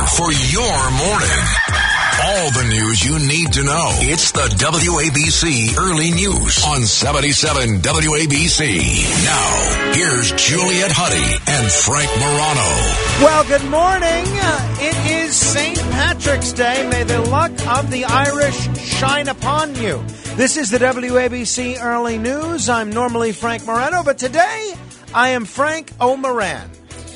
for your morning. All the news you need to know. It's the WABC Early News on 77 WABC. Now, here's Juliet Huddy and Frank Morano. Well, good morning. It is St. Patrick's Day. May the luck of the Irish shine upon you. This is the WABC Early News. I'm normally Frank Morano, but today I am Frank O'Moran.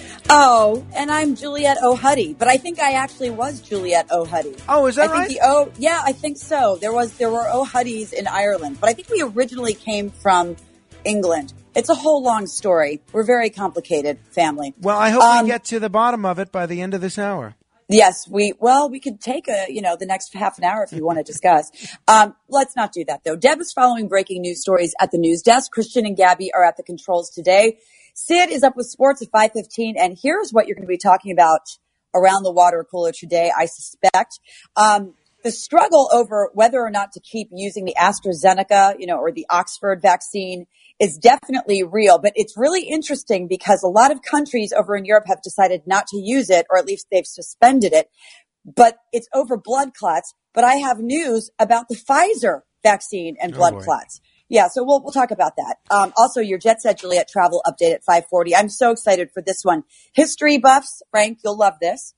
Oh, and I'm Juliet O'Huddy, but I think I actually was Juliet O'Huddy. Oh, is that right? Yeah, I think so. There were O'Huddys in Ireland, but I think we originally came from England. It's a whole long story. We're a very complicated family. Well, I hope we get to the bottom of it by the end of this hour. Yes, we could take the next half an hour if you want to discuss. Let's not do that though. Deb is following breaking news stories at the news desk. Christian and Gabby are at the controls today. Sid is up with sports at 5:15, and here's what you're going to be talking about around the water cooler today, I suspect. The struggle over whether or not to keep using the AstraZeneca, or the Oxford vaccine is definitely real, but it's really interesting because a lot of countries over in Europe have decided not to use it, or at least they've suspended it, but it's over blood clots. But I have news about the Pfizer vaccine and blood clots. Yeah, so we'll talk about that. Also, your Jet Set Juliet travel update at 5:40. I'm so excited for this one. History buffs, Frank, you'll love this.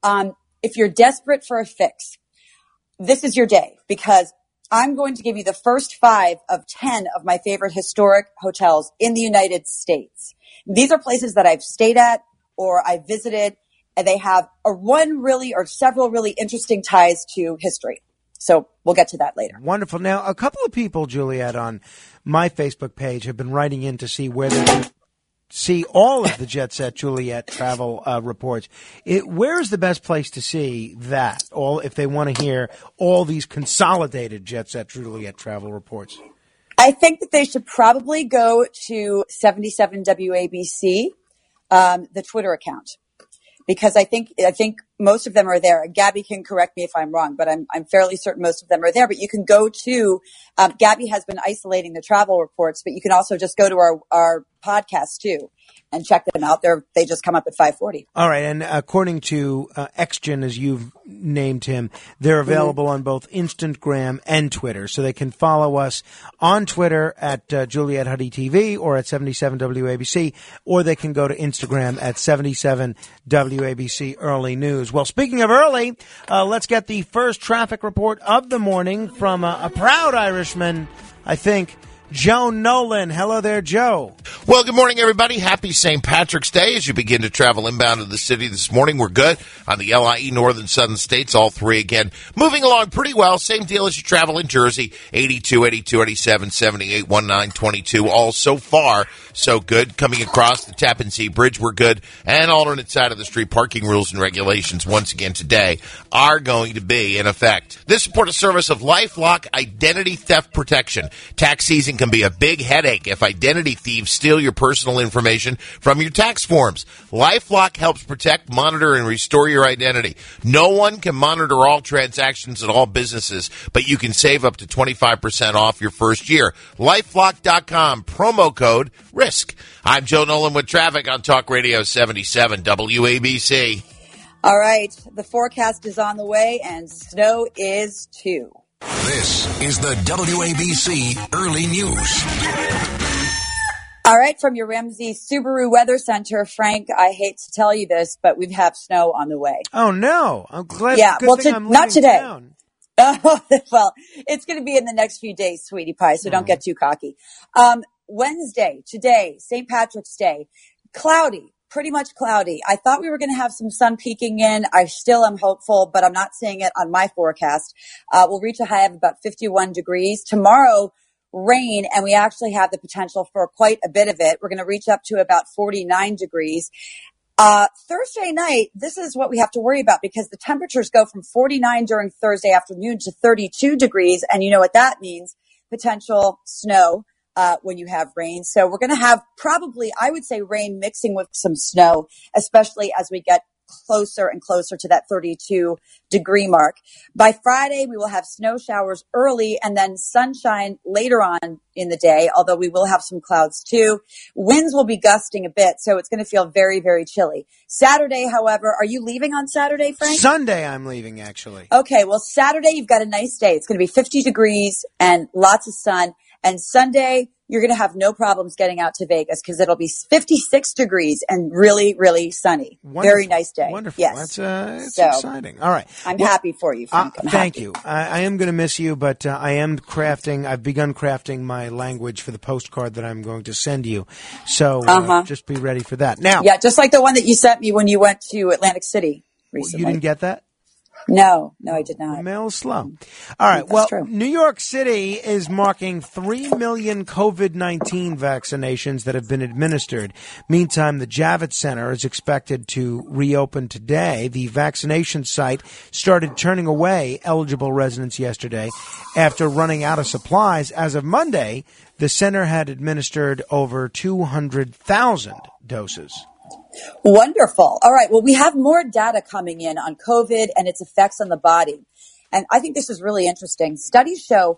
If you're desperate for a fix, this is your day because I'm going to give you the first 5 of 10 of my favorite historic hotels in the United States. These are places that I've stayed at or I visited, and they have several really interesting ties to history. So we'll get to that later. Wonderful. Now, a couple of people, Juliet, on my Facebook page have been writing in to see where they can see all of the Jet Set Juliet travel reports. Where is the best place to see that? If they want to hear all these consolidated Jet Set Juliet travel reports? I think that they should probably go to 77 WABC, the Twitter account. Because I think most of them are there. Gabby can correct me if I'm wrong, but I'm fairly certain most of them are there. But you can go to, Gabby has been isolating the travel reports, but you can also just go to our podcast too and check them out. They just come up at 5:40. All right. And according to XGen, as you've named him, they're available on both Instagram and Twitter. So they can follow us on Twitter at Juliet Huddy TV or at 77 WABC, or they can go to Instagram at 77 WABC Early News. Well, speaking of early, let's get the first traffic report of the morning from a proud Irishman, I think, Joe Nolan. Hello there, Joe. Well, good morning, everybody. Happy St. Patrick's Day as you begin to travel inbound to the city this morning. We're good on the LIE, Northern Southern States, all three again. Moving along pretty well. Same deal as you travel in Jersey, 82, 82, 87, 78, 19, 22. All so far, so good. Coming across the Tappan Zee Bridge, we're good. And alternate side of the street, parking rules and regulations, once again today, are going to be in effect. This report is service of LifeLock Identity Theft Protection. Tax season can be a big headache if identity thieves steal your personal information from your tax forms. LifeLock helps protect, monitor, and restore your identity. No one can monitor all transactions at all businesses, but you can save up to 25% off your first year. LifeLock.com, promo code RISK. I'm Joe Nolan with traffic on Talk Radio 77 WABC. All right, the forecast is on the way, and snow is too. This is the WABC Early News. All right, from your Ramsey Subaru Weather Center, Frank, I hate to tell you this, but we have snow on the way. Oh, no. I'm glad. Yeah, I'm not today. Down. Well, it's going to be in the next few days, sweetie pie, so don't get too cocky. Wednesday, today, St. Patrick's Day, cloudy. Pretty much cloudy. I thought we were going to have some sun peeking in. I still am hopeful, but I'm not seeing it on my forecast. We'll reach a high of about 51 degrees. Tomorrow, rain, and we actually have the potential for quite a bit of it. We're going to reach up to about 49 degrees. Thursday night, this is what we have to worry about because the temperatures go from 49 during Thursday afternoon to 32 degrees. And you know what that means? Potential snow. When you have rain. So we're going to have probably, I would say, rain mixing with some snow, especially as we get closer and closer to that 32-degree mark. By Friday, we will have snow showers early and then sunshine later on in the day, although we will have some clouds too. Winds will be gusting a bit, so it's going to feel very, very chilly. Saturday, however, are you leaving on Saturday, Frank? Sunday I'm leaving, actually. Okay, well, Saturday, you've got a nice day. It's going to be 50 degrees and lots of sun. And Sunday, you're going to have no problems getting out to Vegas because it'll be 56 degrees and really, really sunny. Wonderful. Very nice day. Wonderful. Yes. That's So, exciting. All right. I'm happy for you, Frank. I'm thank happy. you. I am going to miss you, but I've begun crafting my language for the postcard that I'm going to send you. So just be ready for that. Now, Yeah, just like the one that you sent me when you went to Atlantic City recently. you didn't get that? No, I did not. The mail is slow. All right. That's Well, true. New York City is marking 3 million COVID-19 vaccinations that have been administered. Meantime, the Javits Center is expected to reopen today. The vaccination site started turning away eligible residents yesterday after running out of supplies. As of Monday, the center had administered over 200,000 doses. Wonderful. All right. Well, we have more data coming in on COVID and its effects on the body. And I think this is really interesting. Studies show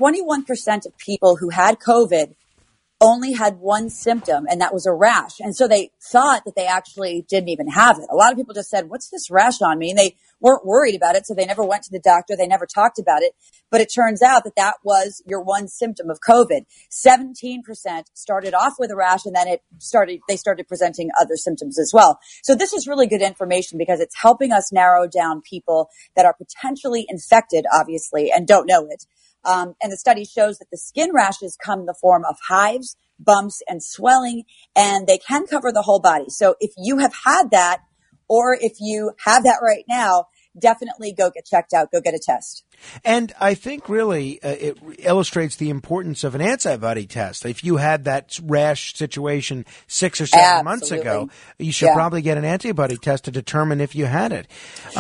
21% of people who had COVID only had one symptom, and that was a rash. And so they thought that they actually didn't even have it. A lot of people just said, what's this rash on me? And they weren't worried about it, so they never went to the doctor. They never talked about it. But it turns out that that was your one symptom of COVID. 17% started off with a rash, and then they started presenting other symptoms as well. So this is really good information because it's helping us narrow down people that are potentially infected, obviously, and don't know it. And the study shows that the skin rashes come in the form of hives, bumps, and swelling, and they can cover the whole body. So if you have had that, or if you have that right now, definitely go get checked out, go get a test. And I think really it illustrates the importance of an antibody test. If you had that rash situation 6 or 7 months ago, you should probably get an antibody test to determine if you had it.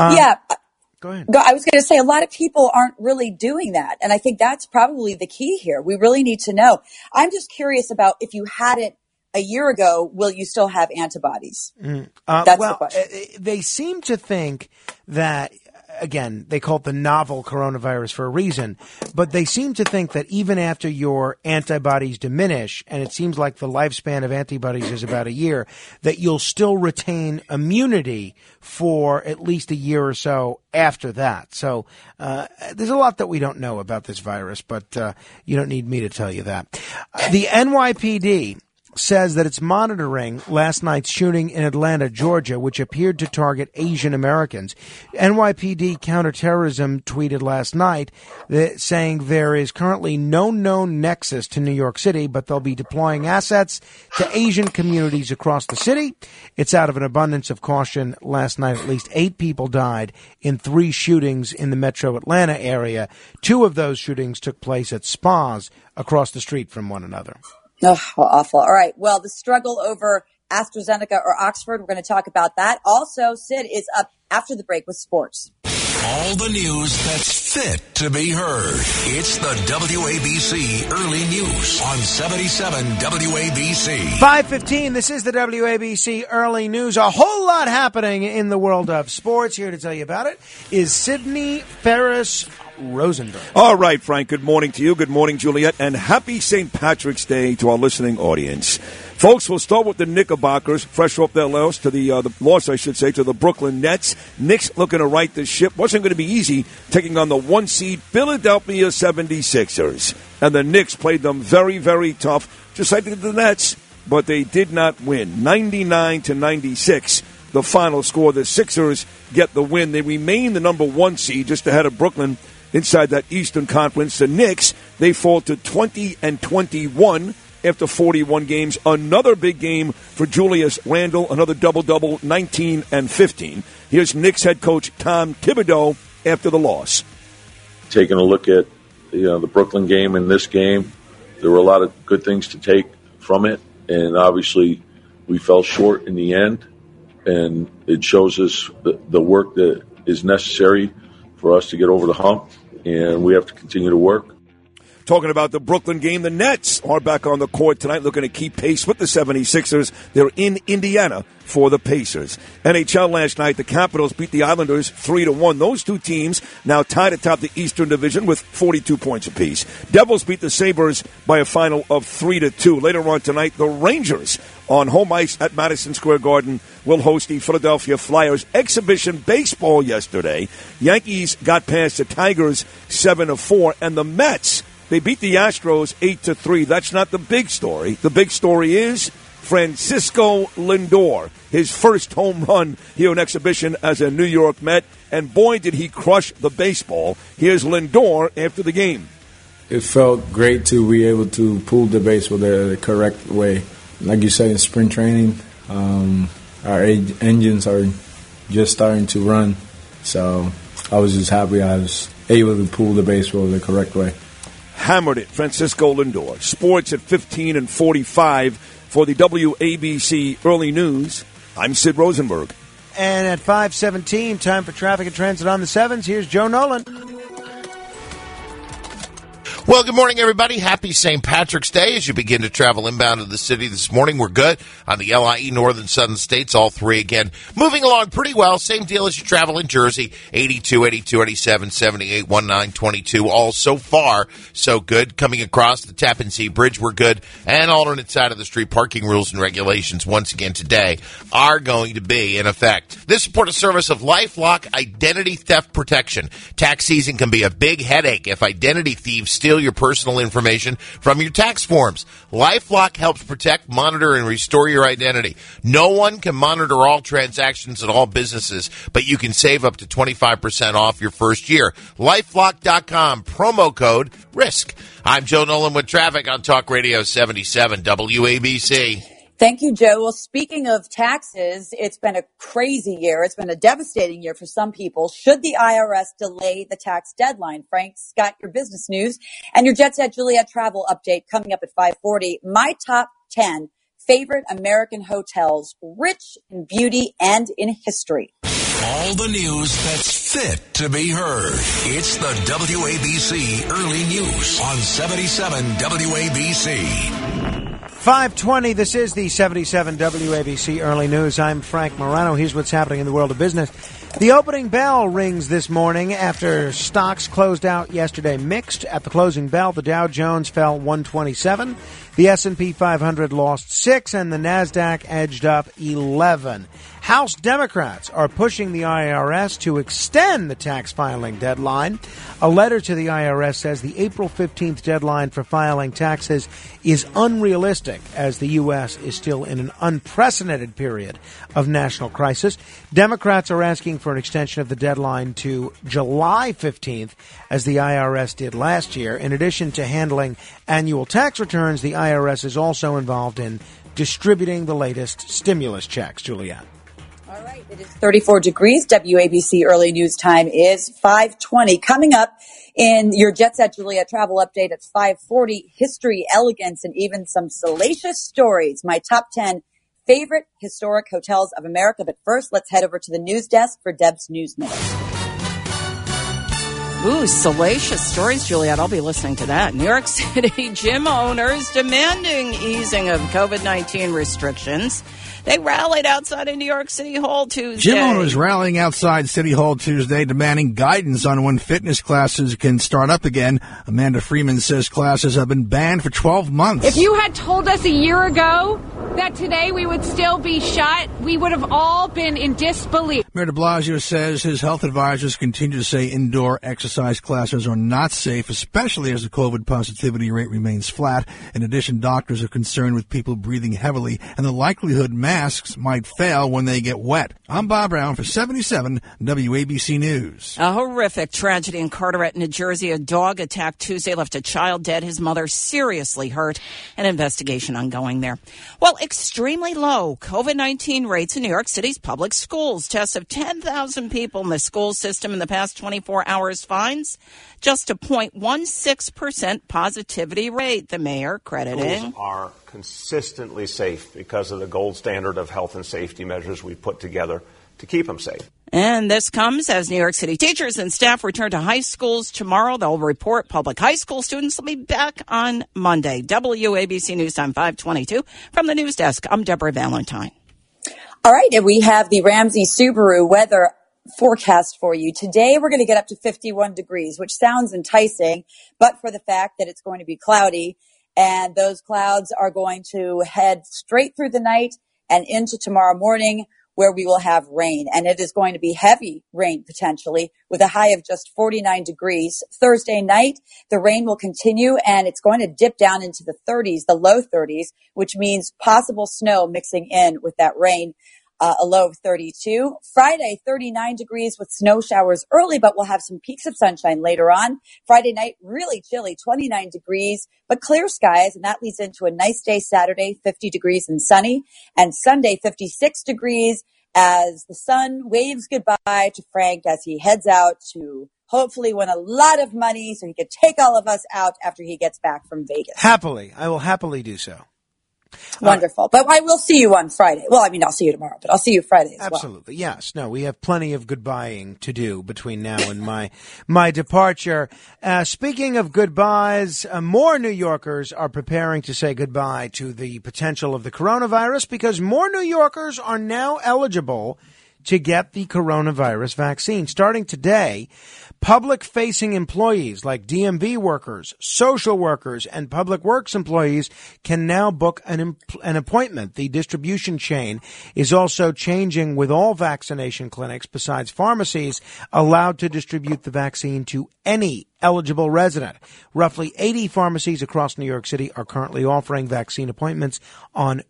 Go ahead. I was going to say a lot of people aren't really doing that. And I think that's probably the key here. We really need to know. I'm just curious about if you had it a year ago, will you still have antibodies? That's the question. They seem to think that, again, they call it the novel coronavirus for a reason, but they seem to think that even after your antibodies diminish, and it seems like the lifespan of antibodies is about a year, that you'll still retain immunity for at least a year or so after that. So there's a lot that we don't know about this virus, but you don't need me to tell you that. The NYPD says that it's monitoring last night's shooting in Atlanta, Georgia, which appeared to target Asian Americans. NYPD counterterrorism tweeted last night saying there is currently no known nexus to New York City, but they'll be deploying assets to Asian communities across the city. It's out of an abundance of caution. Last night, at least 8 people died in 3 shootings in the metro Atlanta area. 2 of those shootings took place at spas across the street from one another. Oh, how awful. All right. Well, the struggle over AstraZeneca or Oxford, we're going to talk about that. Also, Sid is up after the break with sports. All the news that's fit to be heard. It's the WABC Early News on 77 WABC. 5:15, this is the WABC Early News. A whole lot happening in the world of sports. Here to tell you about it is Sydney Ferris Rosenberg. All right, Frank, good morning to you. Good morning, Juliet, and happy St. Patrick's Day to our listening audience. Folks, we'll start with the Knickerbockers, fresh off their loss to the loss, I should say, to the Brooklyn Nets. Knicks looking to right the ship. Wasn't going to be easy taking on the 1-seed Philadelphia 76ers. And the Knicks played them very, very tough, just like the Nets, but they did not win. 99-96, the final score. The Sixers get the win. They remain the number 1 seed, just ahead of Brooklyn inside that Eastern Conference. The Knicks, they fall to 20-21 after 41 games. Another big game for Julius Randle, another double-double, 19-15. Here's Knicks head coach Tom Thibodeau after the loss. Taking a look at the Brooklyn game and this game, there were a lot of good things to take from it, and obviously we fell short in the end, and it shows us the work that is necessary for us to get over the hump, and we have to continue to work. Talking about the Brooklyn game, the Nets are back on the court tonight looking to keep pace with the 76ers. They're in Indiana for the Pacers. NHL last night, the Capitals beat the Islanders 3-1. Those two teams now tied atop the Eastern Division with 42 points apiece. Devils beat the Sabres by a final of 3-2. Later on tonight, the Rangers on home ice at Madison Square Garden will host the Philadelphia Flyers. Exhibition baseball yesterday. Yankees got past the Tigers 7-4, and the Mets, they beat the Astros 8-3. That's not the big story. The big story is Francisco Lindor, his first home run here in exhibition as a New York Met, and boy, did he crush the baseball. Here's Lindor after the game. It felt great to be able to pull the baseball the correct way. Like you said, in spring training, our engines are just starting to run, so I was just happy I was able to pull the baseball the correct way. Hammered it, Francisco Lindor. Sports at 15 and 45 for the WABC Early News. I'm Sid Rosenberg. And at 5:17, time for traffic and transit on the 7s. Here's Joe Nolan. Well, good morning, everybody. Happy St. Patrick's Day as you begin to travel inbound to the city this morning. We're good on the LIE Northern Southern States, all three again. Moving along pretty well. Same deal as you travel in Jersey, 82, 82, 87, 78, 19, 22. All so far, so good. Coming across the Tappan Zee Bridge, we're good. And alternate side of the street, parking rules and regulations, once again today, are going to be in effect. This support a service of LifeLock Identity Theft Protection. Tax season can be a big headache if identity thieves steal your personal information from your tax forms. LifeLock helps protect, monitor, and restore your identity. No one can monitor all transactions at all businesses, but you can save up to 25% off your first year. LifeLock.com, promo code RISK. I'm Joe Nolan with traffic on Talk Radio 77 WABC. Thank you, Joe. Well, speaking of taxes, it's been a crazy year. It's been a devastating year for some people. Should the IRS delay the tax deadline? Frank's got your business news and your Jet Set Juliet travel update coming up at 5:40. My top 10 favorite American hotels, rich in beauty and in history. All the news that's fit to be heard. It's the WABC Early News on 77 WABC. 5:20, this is the 77 WABC Early News. I'm Frank Morano. Here's what's happening in the world of business. The opening bell rings this morning after stocks closed out yesterday mixed. At the closing bell, the Dow Jones fell 127, the S&P 500 lost 6, and the NASDAQ edged up 11. House Democrats are pushing the IRS to extend the tax filing deadline. A letter to the IRS says the April 15th deadline for filing taxes is unrealistic as the U.S. is still in an unprecedented period of national crisis. Democrats are asking for an extension of the deadline to July 15th, as the IRS did last year. In addition to handling annual tax returns, the IRS is also involved in distributing the latest stimulus checks. Juliet. All right, it is 34 degrees. WABC Early News time is 5:20. Coming up in your Jet Set Juliet travel update at 5:40, history, elegance, and even some salacious stories. My top 10 favorite historic hotels of America. But first, let's head over to the news desk for Deb's News Minute. Ooh, salacious stories, Juliet. I'll be listening to that. New York City gym owners demanding easing of COVID-19 restrictions. They rallied outside of New York City Hall Tuesday. Gym owners rallying outside City Hall Tuesday demanding guidance on when fitness classes can start up again. Amanda Freeman says classes have been banned for 12 months. If you had told us a year ago that today we would still be shut, we would have all been in disbelief. Mayor de Blasio says his health advisors continue to say indoor exercise classes are not safe, especially as the COVID positivity rate remains flat. In addition, doctors are concerned with people breathing heavily and the likelihood masks might fail when they get wet. I'm Bob Brown for 77 WABC News. A horrific tragedy in Carteret, New Jersey. A dog attack Tuesday left a child dead, his mother seriously hurt. An investigation ongoing there. Well, extremely low COVID-19 rates in New York City's public schools. Tests of 10,000 people in the school system in the past 24 hours finds just a 0.16% positivity rate, the mayor crediting. Schools are consistently safe because of the gold standard of health and safety measures we put together to keep them safe. And this comes as New York City teachers and staff return to high schools tomorrow. They'll report public high school students will be back on Monday. WABC News Time 522 from the news desk. I'm Deborah Valentine. All right, and we have the Ramsey Subaru weather forecast for you. Today, we're going to get up to 51 degrees, which sounds enticing, but for the fact that it's going to be cloudy, and those clouds are going to head straight through the night and into tomorrow morning, where we will have rain. And it is going to be heavy rain potentially with a high of just 49 degrees. Thursday night, the rain will continue and it's going to dip down into the 30s, the low 30s, which means possible snow mixing in with that rain. A low of 32. Friday, 39 degrees with snow showers early, but we'll have some peaks of sunshine later on. Friday night, really chilly, 29 degrees, but clear skies, and that leads into a nice day Saturday, 50 degrees and sunny. And Sunday, 56 degrees as the sun waves goodbye to Frank as he heads out to hopefully win a lot of money so he could take all of us out after he gets back from Vegas. Happily. I will happily do so. Wonderful. But I will see you on Friday. Well, I mean, I'll see you tomorrow, but I'll see you Friday as well. Absolutely. Yes. No, we have plenty of goodbying to do between now and my departure. Speaking of goodbyes, more New Yorkers are preparing to say goodbye to the potential of the coronavirus because more New Yorkers are now eligible to get the coronavirus vaccine. Starting today, public-facing employees like DMV workers, social workers, and public works employees can now book an appointment. The distribution chain is also changing with all vaccination clinics, besides pharmacies, allowed to distribute the vaccine to any eligible resident. Roughly 80 pharmacies across New York City are currently offering vaccine appointments on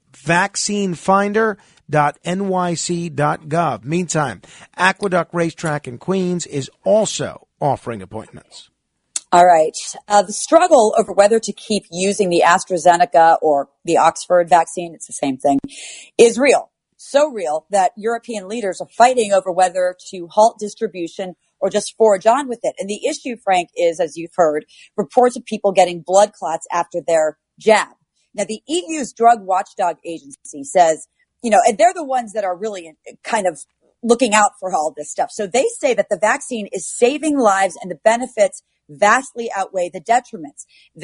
vaccinefinder.nyc.gov. Meantime, Aqueduct Racetrack in Queens is also offering appointments. All right. The struggle over whether to keep using the AstraZeneca or the Oxford vaccine, it's the same thing, is real. So real that European leaders are fighting over whether to halt distribution or just forge on with it. And the issue, Frank, is, as you've heard, reports of people getting blood clots after their jab. Now, the EU's drug watchdog agency says, and they're the ones that are really kind of looking out for all this stuff. So they say that the vaccine is saving lives and the benefits vastly outweigh the detriments.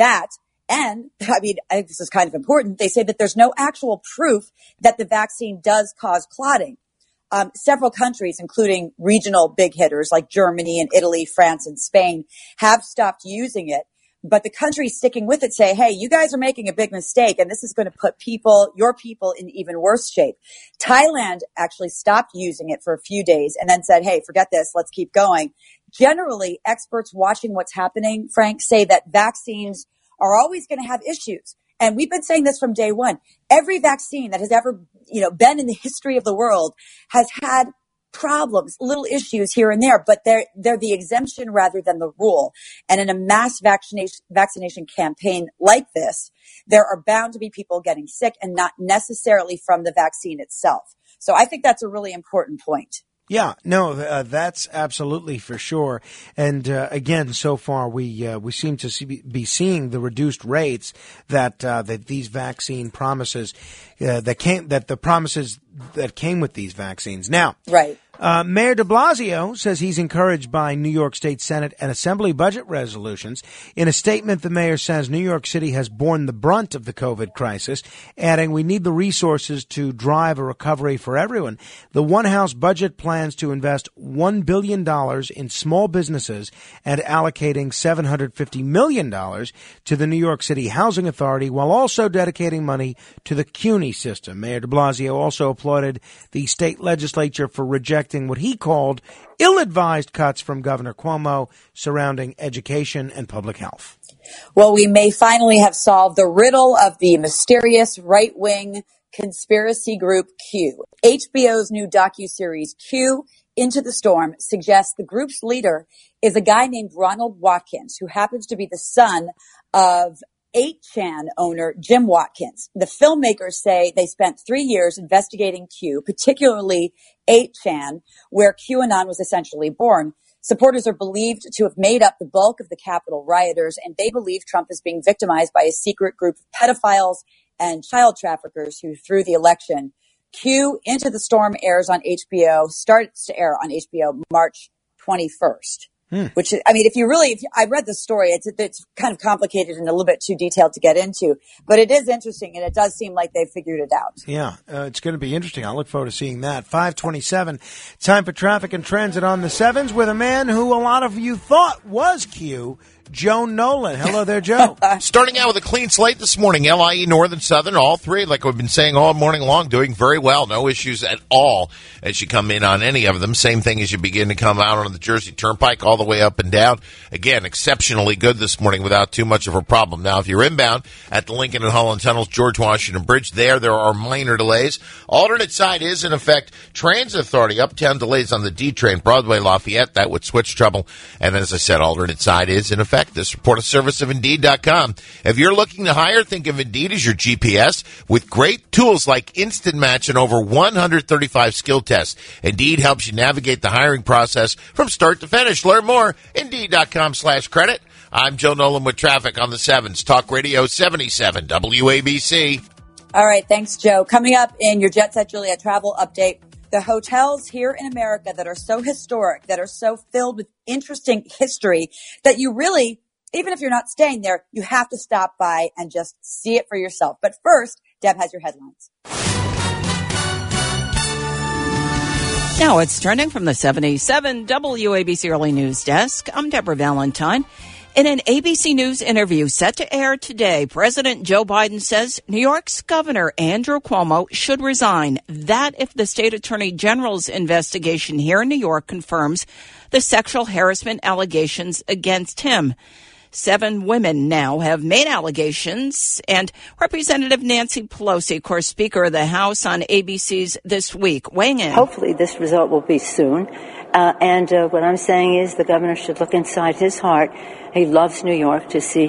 This is kind of important. They say that there's no actual proof that the vaccine does cause clotting. Several countries, including regional big hitters like Germany and Italy, France and Spain, have stopped using it. But the countries sticking with it say, hey, you guys are making a big mistake, and this is going to put your people in even worse shape. Thailand actually stopped using it for a few days and then said, hey, forget this, let's keep going. Generally, experts watching what's happening, Frank, say that vaccines are always going to have issues. And we've been saying this from day one. Every vaccine that has ever, been in the history of the world has had problems, little issues here and there, but they're the exemption rather than the rule. And in a mass vaccination campaign like this, there are bound to be people getting sick and not necessarily from the vaccine itself. So I think that's a really important point. Yeah, no, that's absolutely for sure. And again, so far we seem to be seeing the reduced rates that these vaccine promises the promises that came with these vaccines. Now, right. Mayor de Blasio says he's encouraged by New York State Senate and Assembly budget resolutions. In a statement, the mayor says New York City has borne the brunt of the COVID crisis, adding, we need the resources to drive a recovery for everyone. The One House budget plans to invest $1 billion in small businesses and allocating $750 million to the New York City Housing Authority, while also dedicating money to the CUNY system. Mayor de Blasio also applauded the state legislature for rejecting what he called ill-advised cuts from Governor Cuomo surrounding education and public health. Well, we may finally have solved the riddle of the mysterious right-wing conspiracy group Q. HBO's new docuseries Q, Into the Storm, suggests the group's leader is a guy named Ronald Watkins, who happens to be the son of 8chan owner Jim Watkins. The filmmakers say they spent 3 years investigating Q, particularly 8chan, where QAnon was essentially born. Supporters are believed to have made up the bulk of the Capitol rioters, and they believe Trump is being victimized by a secret group of pedophiles and child traffickers who threw the election Q Into the Storm airs on HBO, starts to air on HBO March 21st. Which, I mean, I read the story, it's kind of complicated and a little bit too detailed to get into, but it is interesting and it does seem like they've figured it out. Yeah, it's going to be interesting. I look forward to seeing that. 5:27, time for traffic and transit on the 7s with a man who a lot of you thought was Q, Joe Nolan. Hello there, Joe. Starting out with a clean slate this morning. LIE, Northern, Southern, all three, like we've been saying all morning long, doing very well. No issues at all as you come in on any of them. Same thing as you begin to come out on the Jersey Turnpike all the way up and down. Again, exceptionally good this morning without too much of a problem. Now, if you're inbound at the Lincoln and Holland Tunnels, George Washington Bridge, there are minor delays. Alternate side is in effect. Transit Authority, uptown delays on the D train, Broadway, Lafayette. That would switch trouble. And as I said, alternate side is in effect. This report, a service of Indeed.com. If you're looking to hire, think of Indeed as your GPS with great tools like Instant Match and over 135 skill tests. Indeed helps you navigate the hiring process from start to finish. Learn more, Indeed.com/credit. I'm Joe Nolan with traffic on the 7s. Talk Radio 77 WABC. All right. Thanks, Joe. Coming up in your Jet Set Juliet travel update, the hotels here in America that are so historic, that are so filled with interesting history that you really, even if you're not staying there, you have to stop by and just see it for yourself. But first, Deb has your headlines. Now it's trending from the 77 WABC Early News Desk. I'm Deborah Valentine. In an ABC News interview set to air today, President Joe Biden says New York's Governor Andrew Cuomo should resign. That if the state attorney general's investigation here in New York confirms the sexual harassment allegations against him. 7 women now have made allegations, and Representative Nancy Pelosi, of course, Speaker of the House on ABC's This Week, weighing in. Hopefully this result will be soon. And what I'm saying is the governor should look inside his heart. He loves New York, to see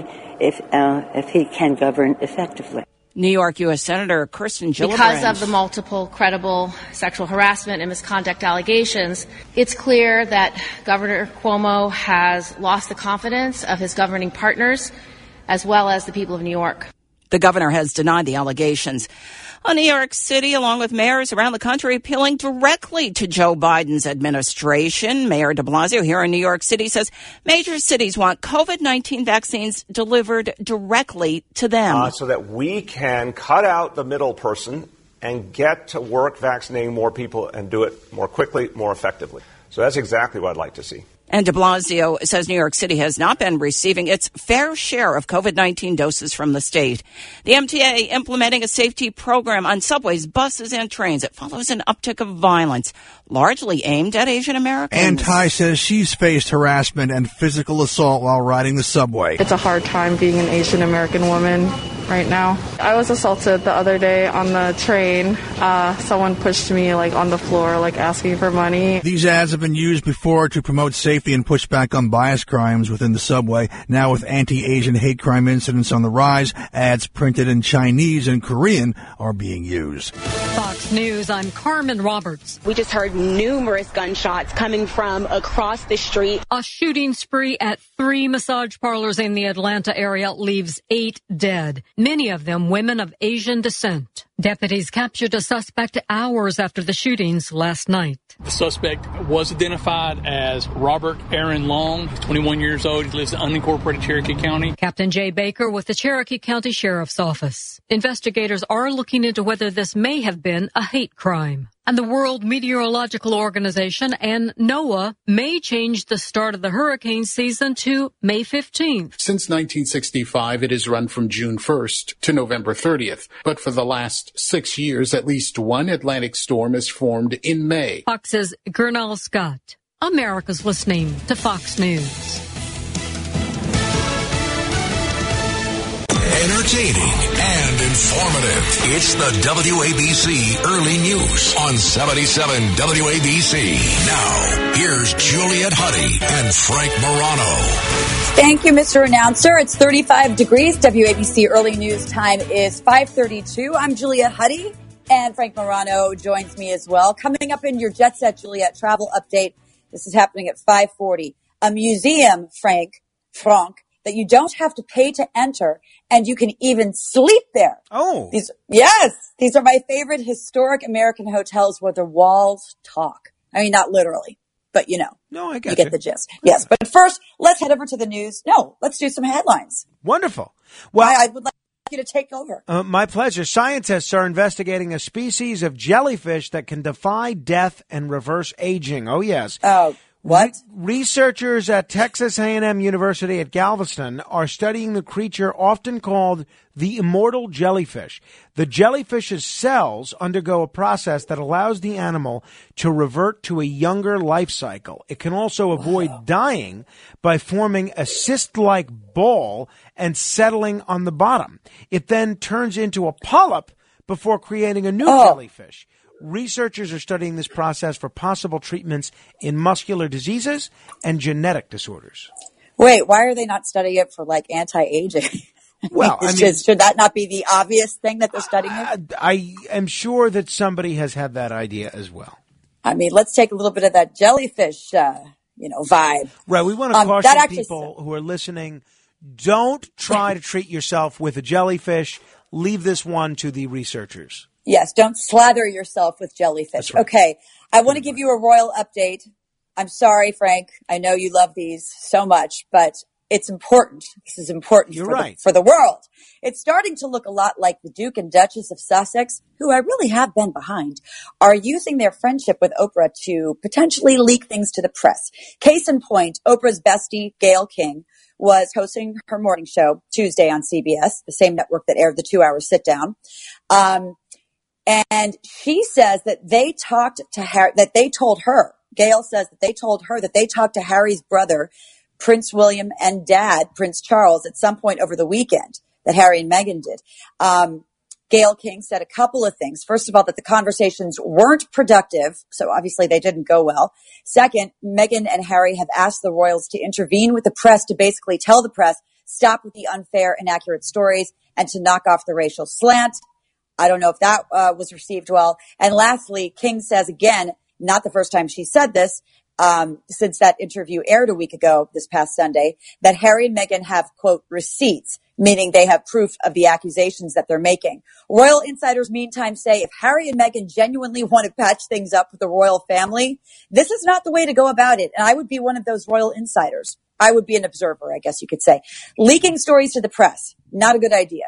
if he can govern effectively. New York U.S. Senator Kirsten Gillibrand. Because of the multiple credible sexual harassment and misconduct allegations, it's clear that Governor Cuomo has lost the confidence of his governing partners as well as the people of New York. The governor has denied the allegations. New York City, along with mayors around the country, appealing directly to Joe Biden's administration. Mayor de Blasio here in New York City says major cities want COVID-19 vaccines delivered directly to them. So that we can cut out the middle person and get to work vaccinating more people and do it more quickly, more effectively. So that's exactly what I'd like to see. And de Blasio says New York City has not been receiving its fair share of COVID-19 doses from the state. The MTA implementing a safety program on subways, buses, and trains. It follows an uptick of violence, largely aimed at Asian Americans. Ann Ty says she's faced harassment and physical assault while riding the subway. It's a hard time being an Asian American woman right now. I was assaulted the other day on the train. Someone pushed me on the floor, asking for money. These ads have been used before to promote safety and push back on bias crimes within the subway. Now with anti-Asian hate crime incidents on the rise, ads printed in Chinese and Korean are being used. Fox News, I'm Carmen Roberts. We just heard numerous gunshots coming from across the street. A shooting spree at 3 massage parlors in the Atlanta area leaves 8 dead, many of them women of Asian descent. Deputies captured a suspect hours after the shootings last night. The suspect was identified as Robert Aaron Long. He's 21 years old. He lives in unincorporated Cherokee County. Captain Jay Baker with the Cherokee County Sheriff's Office. Investigators are looking into whether this may have been a hate crime. And the World Meteorological Organization and NOAA may change the start of the hurricane season to May 15th. Since 1965, it has run from June 1st to November 30th. But for the last 6 years, at least one Atlantic storm has formed in May. Fox's Gernal Scott. America's listening to Fox News. Entertaining and informative. It's the WABC Early News on 77 WABC. Now, here's Juliet Huddy and Frank Morano. Thank you, Mr. Announcer. It's 35 degrees. WABC Early News time is 5:32. I'm Juliet Huddy, and Frank Morano joins me as well. Coming up in your Jet Set Juliet travel update, this is happening at 5:40. A museum, Frank, that you don't have to pay to enter, and you can even sleep there. Oh. These are my favorite historic American hotels where the walls talk. I mean, not literally, but No, I you get the gist. Yes, but first, let's head over to the news. No, let's do some headlines. Wonderful. Well, I would like you to take over. My pleasure. Scientists are investigating a species of jellyfish that can defy death and reverse aging. Oh, yes. Oh, what? Researchers at Texas A&M University at Galveston are studying the creature often called the immortal jellyfish. The jellyfish's cells undergo a process that allows the animal to revert to a younger life cycle. It can also avoid dying by forming a cyst-like ball and settling on the bottom. It then turns into a polyp before creating a new jellyfish. Researchers are studying this process for possible treatments in muscular diseases and genetic disorders. Wait, why are they not studying it for anti-aging? Well, should that not be the obvious thing that they're studying it? I am sure that somebody has had that idea as well. I mean, let's take a little bit of that jellyfish, vibe. Right. We want to caution people who are listening, don't try to treat yourself with a jellyfish. Leave this one to the researchers. Yes, don't slather yourself with jellyfish. Right. Okay, I want to give you a royal update. I'm sorry, Frank. I know you love these so much, but it's important. This is important for the world. It's starting to look a lot like the Duke and Duchess of Sussex, who I really have been behind, are using their friendship with Oprah to potentially leak things to the press. Case in point, Oprah's bestie, Gayle King, was hosting her morning show Tuesday on CBS, the same network that aired the 2-hour sit down. And she says that they talked to Harry, Gayle says that they told her that they talked to Harry's brother, Prince William, and dad, Prince Charles, at some point over the weekend, that Harry and Meghan did. Gayle King said a couple of things. First of all, that the conversations weren't productive, so obviously they didn't go well. Second, Meghan and Harry have asked the royals to intervene with the press to basically tell the press, stop with the unfair, inaccurate stories, and to knock off the racial slant. I don't know if that was received well. And lastly, King says again, not the first time she said this, since that interview aired a week ago, this past Sunday, that Harry and Meghan have, quote, receipts, meaning they have proof of the accusations that they're making. Royal insiders, meantime, say if Harry and Meghan genuinely want to patch things up with the royal family, this is not the way to go about it. And I would be one of those royal insiders. I would be an observer, I guess you could say. Leaking stories to the press, not a good idea.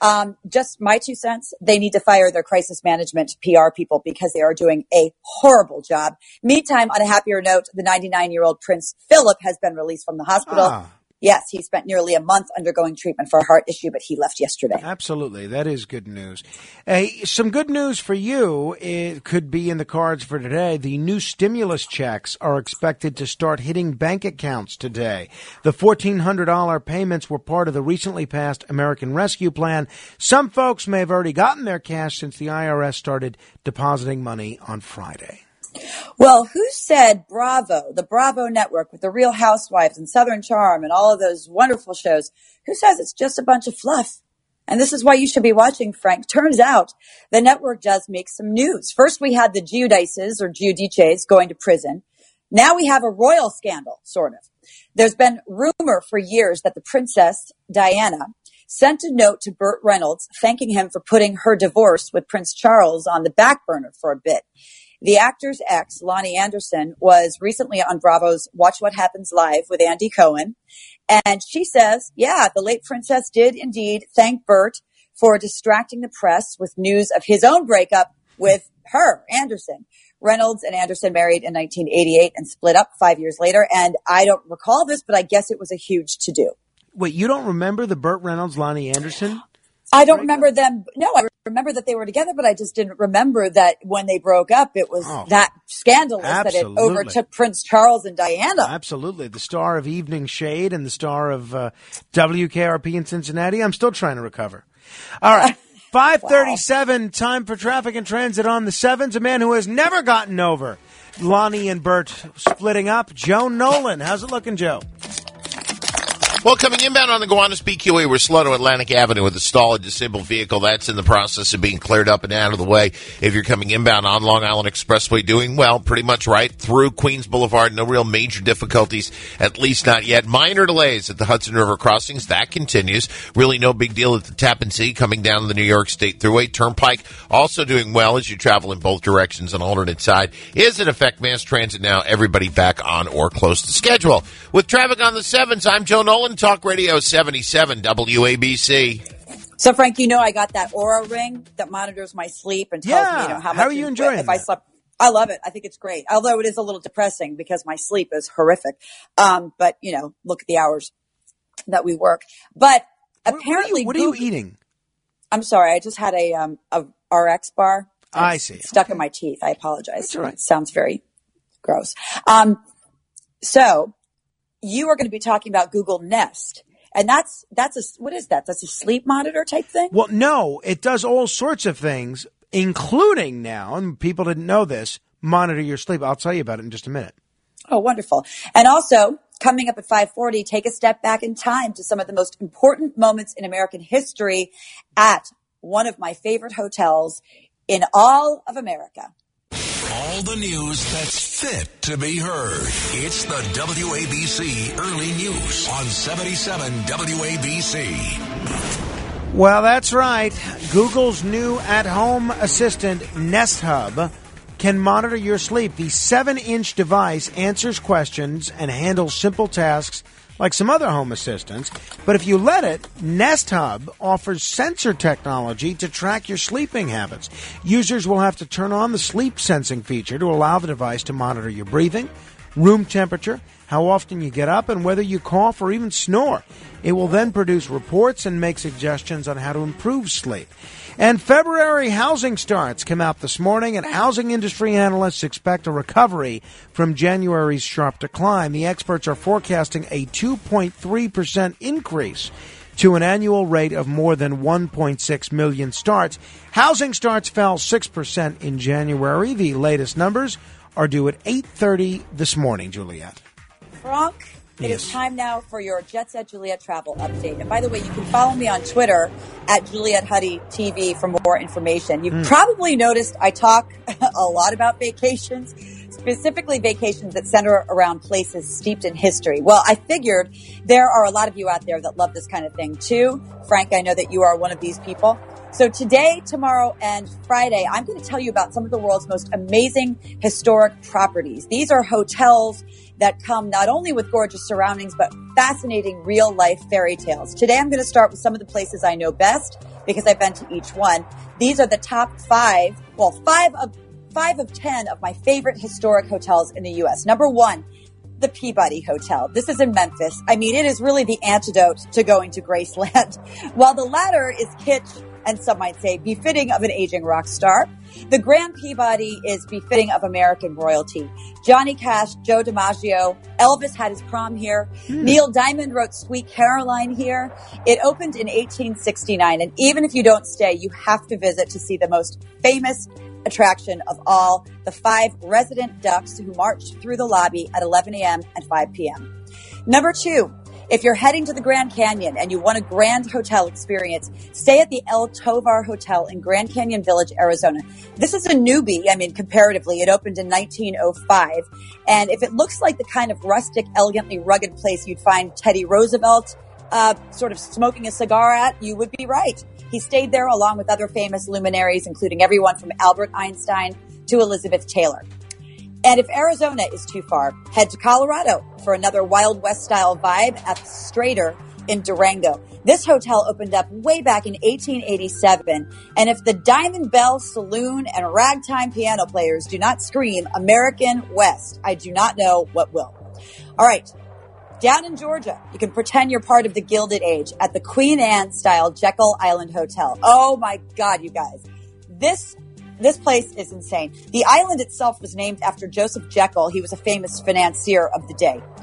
Just my 2 cents. They need to fire their crisis management PR people because they are doing a horrible job. Meantime, on a happier note, the 99-year-old Prince Philip has been released from the hospital. Yes, he spent nearly a month undergoing treatment for a heart issue, but he left yesterday. Absolutely. That is good news. Some good news for you, it could be in the cards for today. The new stimulus checks are expected to start hitting bank accounts today. The $1,400 payments were part of the recently passed American Rescue Plan. Some folks may have already gotten their cash since the IRS started depositing money on Friday. Well, who said Bravo, the Bravo network with the Real Housewives and Southern Charm and all of those wonderful shows, who says it's just a bunch of fluff? And this is why you should be watching, Frank. Turns out the network does make some news. First, we had the Giudices or Giudices going to prison. Now we have a royal scandal, sort of. There's been rumor for years that the Princess Diana sent a note to Burt Reynolds thanking him for putting her divorce with Prince Charles on the back burner for a bit. The actor's ex, Lonnie Anderson, was recently on Bravo's Watch What Happens Live with Andy Cohen. And she says, yeah, the late princess did indeed thank Burt for distracting the press with news of his own breakup with her, Anderson. Reynolds and Anderson married in 1988 and split up 5 years later. And I don't recall this, but I guess it was a huge to-do. Wait, you don't remember the Burt Reynolds, Lonnie Anderson? I don't remember them. No, I remember that they were together, but I just didn't remember that when they broke up, it was that scandalous that it overtook Prince Charles and Diana. Absolutely. The star of Evening Shade and the star of WKRP in Cincinnati. I'm still trying to recover. All right. 5:37, time for traffic and transit on the 7s. A man who has never gotten over Lonnie and Burt splitting up, Joe Nolan. How's it looking, Joe? Well, coming inbound on the Gowanus BQE, we're slow to Atlantic Avenue with a stalled disabled vehicle. That's in the process of being cleared up and out of the way. If you're coming inbound on Long Island Expressway, doing well, pretty much right through Queens Boulevard. No real major difficulties, at least not yet. Minor delays at the Hudson River crossings. That continues. Really no big deal at the Tappan Zee coming down the New York State Thruway. Turnpike also doing well as you travel in both directions on alternate side. Is in effect mass transit now. Everybody back on or close to schedule. With traffic on the 7s, I'm Joe Nolan, Talk Radio 77 WABC. So, Frank, I got that Oura Ring that monitors my sleep and tells me, how much. How are you enjoying if I slept. I love it. I think it's great. Although it is a little depressing because my sleep is horrific. But, look at the hours that we work. But apparently, what are you eating? I'm sorry. I just had a RX bar. I see. Stuck in my teeth. I apologize. That's all right. It sounds very gross. So you are going to be talking about Google Nest. And what is that? That's a sleep monitor type thing? Well, no, it does all sorts of things, including now, and people didn't know this, monitor your sleep. I'll tell you about it in just a minute. Oh, wonderful. And also, coming up at 5:40, take a step back in time to some of the most important moments in American history at one of my favorite hotels in all of America. All the news that's fit to be heard. It's the WABC Early News on 77 WABC. Well, that's right. Google's new at-home assistant, Nest Hub, can monitor your sleep. The 7-inch device answers questions and handles simple tasks like some other home assistants. But if you let it, Nest Hub offers sensor technology to track your sleeping habits. Users will have to turn on the sleep sensing feature to allow the device to monitor your breathing, room temperature, how often you get up, and whether you cough or even snore. It will then produce reports and make suggestions on how to improve sleep. And February housing starts come out this morning, and housing industry analysts expect a recovery from January's sharp decline. The experts are forecasting a 2.3% increase to an annual rate of more than 1.6 million starts. Housing starts fell 6% in January. The latest numbers are due at 8:30 this morning, Juliet. Frank, it is time now for your Jet Set Juliet travel update. And by the way, you can follow me on Twitter at Juliet Huddy TV for more information. You've probably noticed I talk a lot about vacations, specifically vacations that center around places steeped in history. Well, I figured there are a lot of you out there that love this kind of thing too. Frank, I know that you are one of these people. So today, tomorrow, and Friday, I'm going to tell you about some of the world's most amazing historic properties. These are hotels that come not only with gorgeous surroundings, but fascinating real-life fairy tales. Today, I'm going to start with some of the places I know best because I've been to each one. These are the top five of 10 of my favorite historic hotels in the U.S. Number 1, the Peabody Hotel. This is in Memphis. I mean, it is really the antidote to going to Graceland. While the latter is kitsch and some might say befitting of an aging rock star, the Grand Peabody is befitting of American royalty. Johnny Cash, Joe DiMaggio, Elvis had his prom here. Neil Diamond wrote Sweet Caroline here. It opened in 1869, and even if you don't stay, you have to visit to see the most famous attraction of all, the 5 resident ducks who marched through the lobby at 11 a.m. and 5 p.m. Number 2, if you're heading to the Grand Canyon and you want a grand hotel experience, stay at the El Tovar Hotel in Grand Canyon Village, Arizona. This is a newbie. I mean, comparatively, it opened in 1905. And if it looks like the kind of rustic, elegantly rugged place you'd find Teddy Roosevelt sort of smoking a cigar at, you would be right. He stayed there along with other famous luminaries, including everyone from Albert Einstein to Elizabeth Taylor. And if Arizona is too far, head to Colorado for another Wild West style vibe at the Strater in Durango. This hotel opened up way back in 1887. And if the Diamond Bell Saloon and ragtime piano players do not scream American West, I do not know what will. All right. Down in Georgia, you can pretend you're part of the Gilded Age at the Queen Anne style Jekyll Island Hotel. Oh my God, you guys. This place is insane. The island itself was named after Joseph Jekyll. He was a famous financier of the day.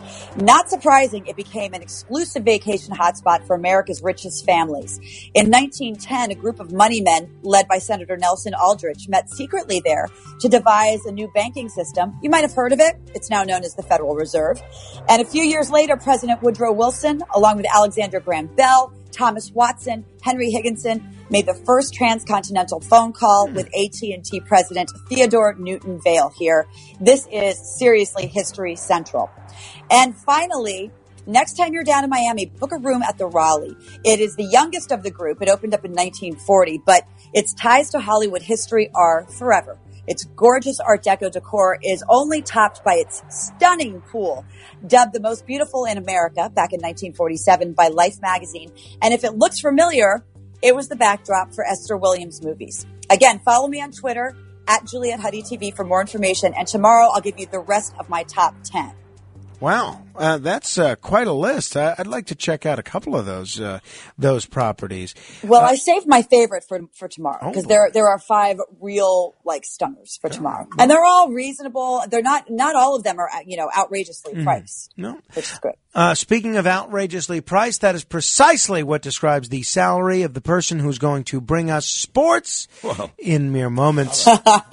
Not surprising, it became an exclusive vacation hotspot for America's richest families. In 1910, a group of money men led by Senator Nelson Aldrich met secretly there to devise a new banking system. You might have heard of it. It's now known as the Federal Reserve. And a few years later, President Woodrow Wilson, along with Alexander Graham Bell, Thomas Watson, Henry Higginson, made the first transcontinental phone call with AT&T President Theodore Newton Vail here. This is seriously history central. And finally, next time you're down in Miami, book a room at the Raleigh. It is the youngest of the group. It opened up in 1940, but its ties to Hollywood history are forever. Its gorgeous Art Deco decor is only topped by its stunning pool, dubbed the most beautiful in America back in 1947 by Life magazine. And if it looks familiar, it was the backdrop for Esther Williams movies. Again, follow me on Twitter at Juliette Huddy TV for more information. And tomorrow I'll give you the rest of my top 10. Wow, that's quite a list. I'd like to check out a couple of those properties. Well, I saved my favorite for tomorrow because there are 5 real stunners for tomorrow, and they're all reasonable. They're not all of them are outrageously priced. No, which is good. Speaking of outrageously priced, that is precisely what describes the salary of the person who's going to bring us sports in mere moments.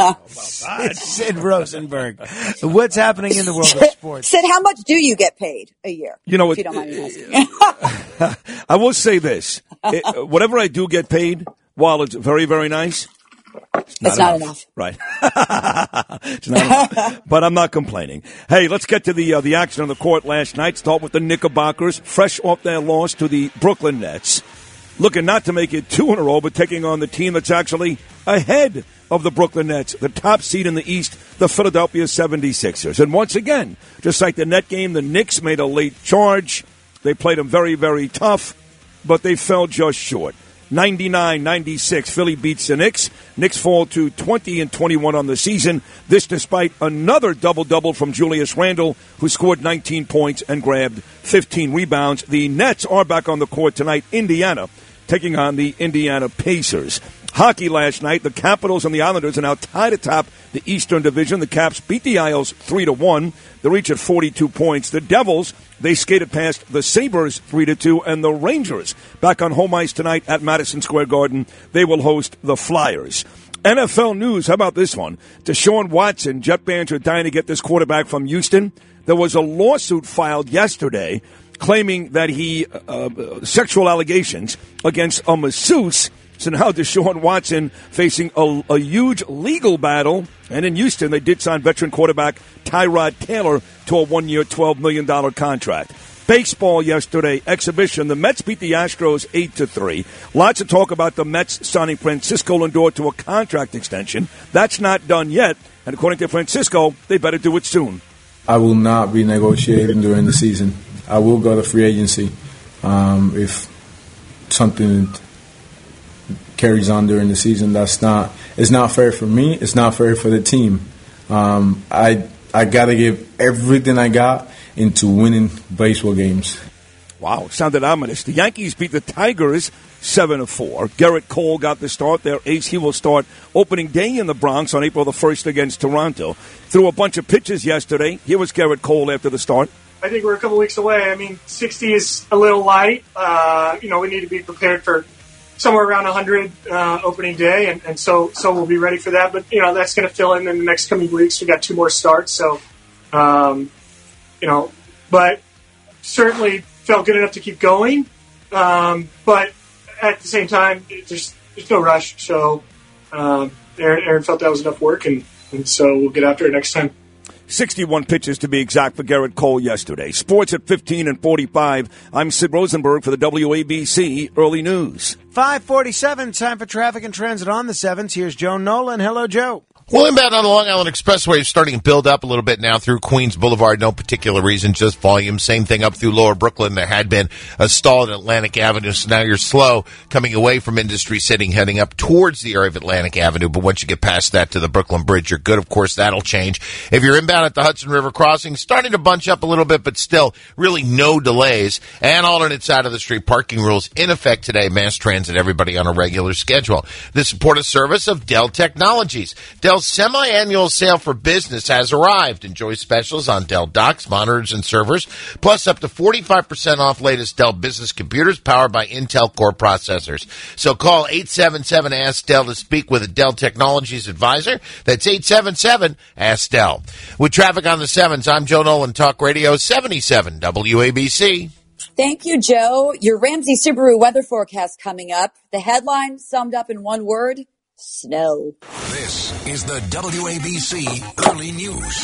It's Sid Rosenberg. What's happening in the world of sports? Sid, how much do you get paid a year? You know, if you don't mind me asking. I will say this. Whatever I do get paid, while it's very, very nice, it's not enough. Right. It's not enough. But I'm not complaining. Hey, let's get to the action on the court last night. Start with the Knickerbockers, fresh off their loss to the Brooklyn Nets. Looking not to make it 2 in a row, but taking on the team that's actually ahead of the Brooklyn Nets, the top seed in the East, the Philadelphia 76ers. And once again, just like the Net game, the Knicks made a late charge. They played them very, very tough, but they fell just short. 99-96, Philly beats the Knicks. Knicks fall to 20-21 on the season. This despite another double-double from Julius Randle, who scored 19 points and grabbed 15 rebounds. The Nets are back on the court tonight. Indiana taking on the Indiana Pacers. Hockey last night, the Capitals and the Islanders are now tied atop the Eastern Division. The Caps beat the Isles 3-1. They're each at 42 points. The Devils, they skated past the Sabres 3-2, and the Rangers back on home ice tonight at Madison Square Garden. They will host the Flyers. NFL news, how about this one? Deshaun Watson, Jet fans are dying to get this quarterback from Houston. There was a lawsuit filed yesterday claiming that he sexual allegations against a masseuse. So now Deshaun Watson facing a huge legal battle. And in Houston, they did sign veteran quarterback Tyrod Taylor to a 1-year, $12 million contract. Baseball yesterday, exhibition. The Mets beat the Astros 8-3. Lots of talk about the Mets signing Francisco Lindor to a contract extension. That's not done yet. And according to Francisco, they better do it soon. I will not be negotiating during the season. I will go to free agency if something carries on during the season. It's not fair for me. It's not fair for the team. I got to give everything I got into winning baseball games. Wow, sounded ominous. The Yankees beat the Tigers 7-4. Garrett Cole got the start. Their ace, he will start opening day in the Bronx on April the 1st against Toronto. Threw a bunch of pitches yesterday. Here was Garrett Cole after the start. I think we're a couple weeks away. I mean, 60 is a little light. We need to be prepared for somewhere around 100 opening day, and so we'll be ready for that. But, that's going to fill in the next coming weeks. We got 2 more starts, so, but certainly felt good enough to keep going. But at the same time, there's no rush. So Aaron felt that was enough work, and so we'll get after it next time. 61 pitches to be exact for Garrett Cole yesterday. Sports at 15:45. I'm Sid Rosenberg for the WABC Early News. 5:47, time for traffic and transit on the 7s. Here's Joe Nolan. Hello, Joe. Well, inbound on the Long Island Expressway is starting to build up a little bit now through Queens Boulevard. No particular reason, just volume. Same thing up through Lower Brooklyn. There had been a stall at Atlantic Avenue, so now you're slow coming away from Industry City, heading up towards the area of Atlantic Avenue. But once you get past that to the Brooklyn Bridge, you're good. Of course, that'll change. If you're inbound at the Hudson River Crossing, starting to bunch up a little bit, but still really no delays. And alternate side of the street parking rules in effect today. Mass transit, everybody on a regular schedule. The support of service of Dell Technologies. Dell Dell's semi-annual sale for business has arrived. Enjoy specials on Dell docks, monitors, and servers, plus up to 45% off latest Dell business computers powered by Intel Core processors. So call 877-ASK-DELL to speak with a Dell Technologies advisor. That's 877-ASK-DELL. With traffic on the 7s, I'm Joe Nolan, Talk Radio 77 WABC. Thank you, Joe. Your Ramsey Subaru weather forecast coming up. The headline summed up in one word: snow. This is the WABC Early News.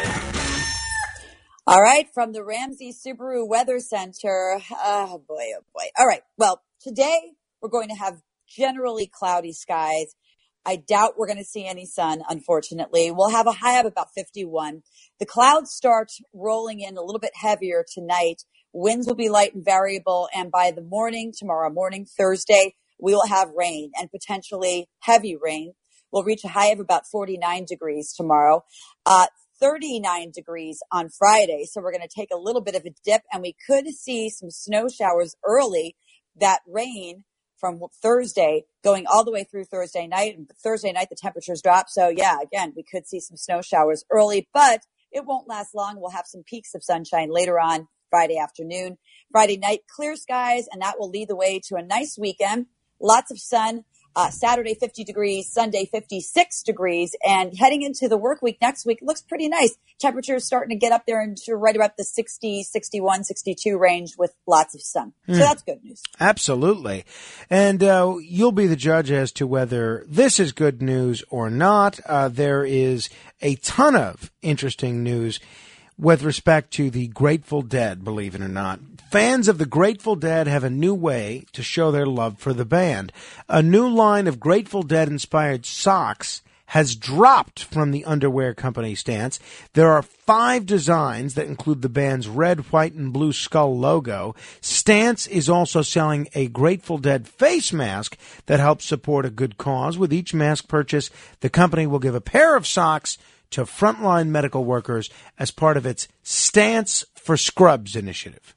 All right, from the Ramsey Subaru Weather Center. Oh, boy, oh, boy. All right, well, today we're going to have generally cloudy skies. I doubt we're going to see any sun, unfortunately. We'll have a high of about 51. The clouds start rolling in a little bit heavier tonight. Winds will be light and variable, and by the morning, tomorrow morning, Thursday, we will have rain and potentially heavy rain. We'll reach a high of about 49 degrees tomorrow, 39 degrees on Friday. So we're going to take a little bit of a dip, and we could see some snow showers early. That rain from Thursday going all the way through Thursday night. And Thursday night, the temperatures drop. So yeah, again, we could see some snow showers early, but it won't last long. We'll have some peaks of sunshine later on Friday afternoon. Friday night, clear skies, and that will lead the way to a nice weekend. Lots of sun. Saturday, 50 degrees. Sunday, 56 degrees. And heading into the work week next week, it looks pretty nice. Temperatures starting to get up there into right about the 60, 61, 62 range with lots of sun. So that's good news. Absolutely. And you'll be the judge as to whether this is good news or not. There is a ton of interesting news with respect to the Grateful Dead, believe it or not. Fans of the Grateful Dead have a new way to show their love for the band. A new line of Grateful Dead-inspired socks has dropped from the underwear company Stance. There are 5 designs that include the band's red, white, and blue skull logo. Stance is also selling a Grateful Dead face mask that helps support a good cause. With each mask purchase, the company will give a pair of socks to frontline medical workers as part of its Stance for Scrubs initiative.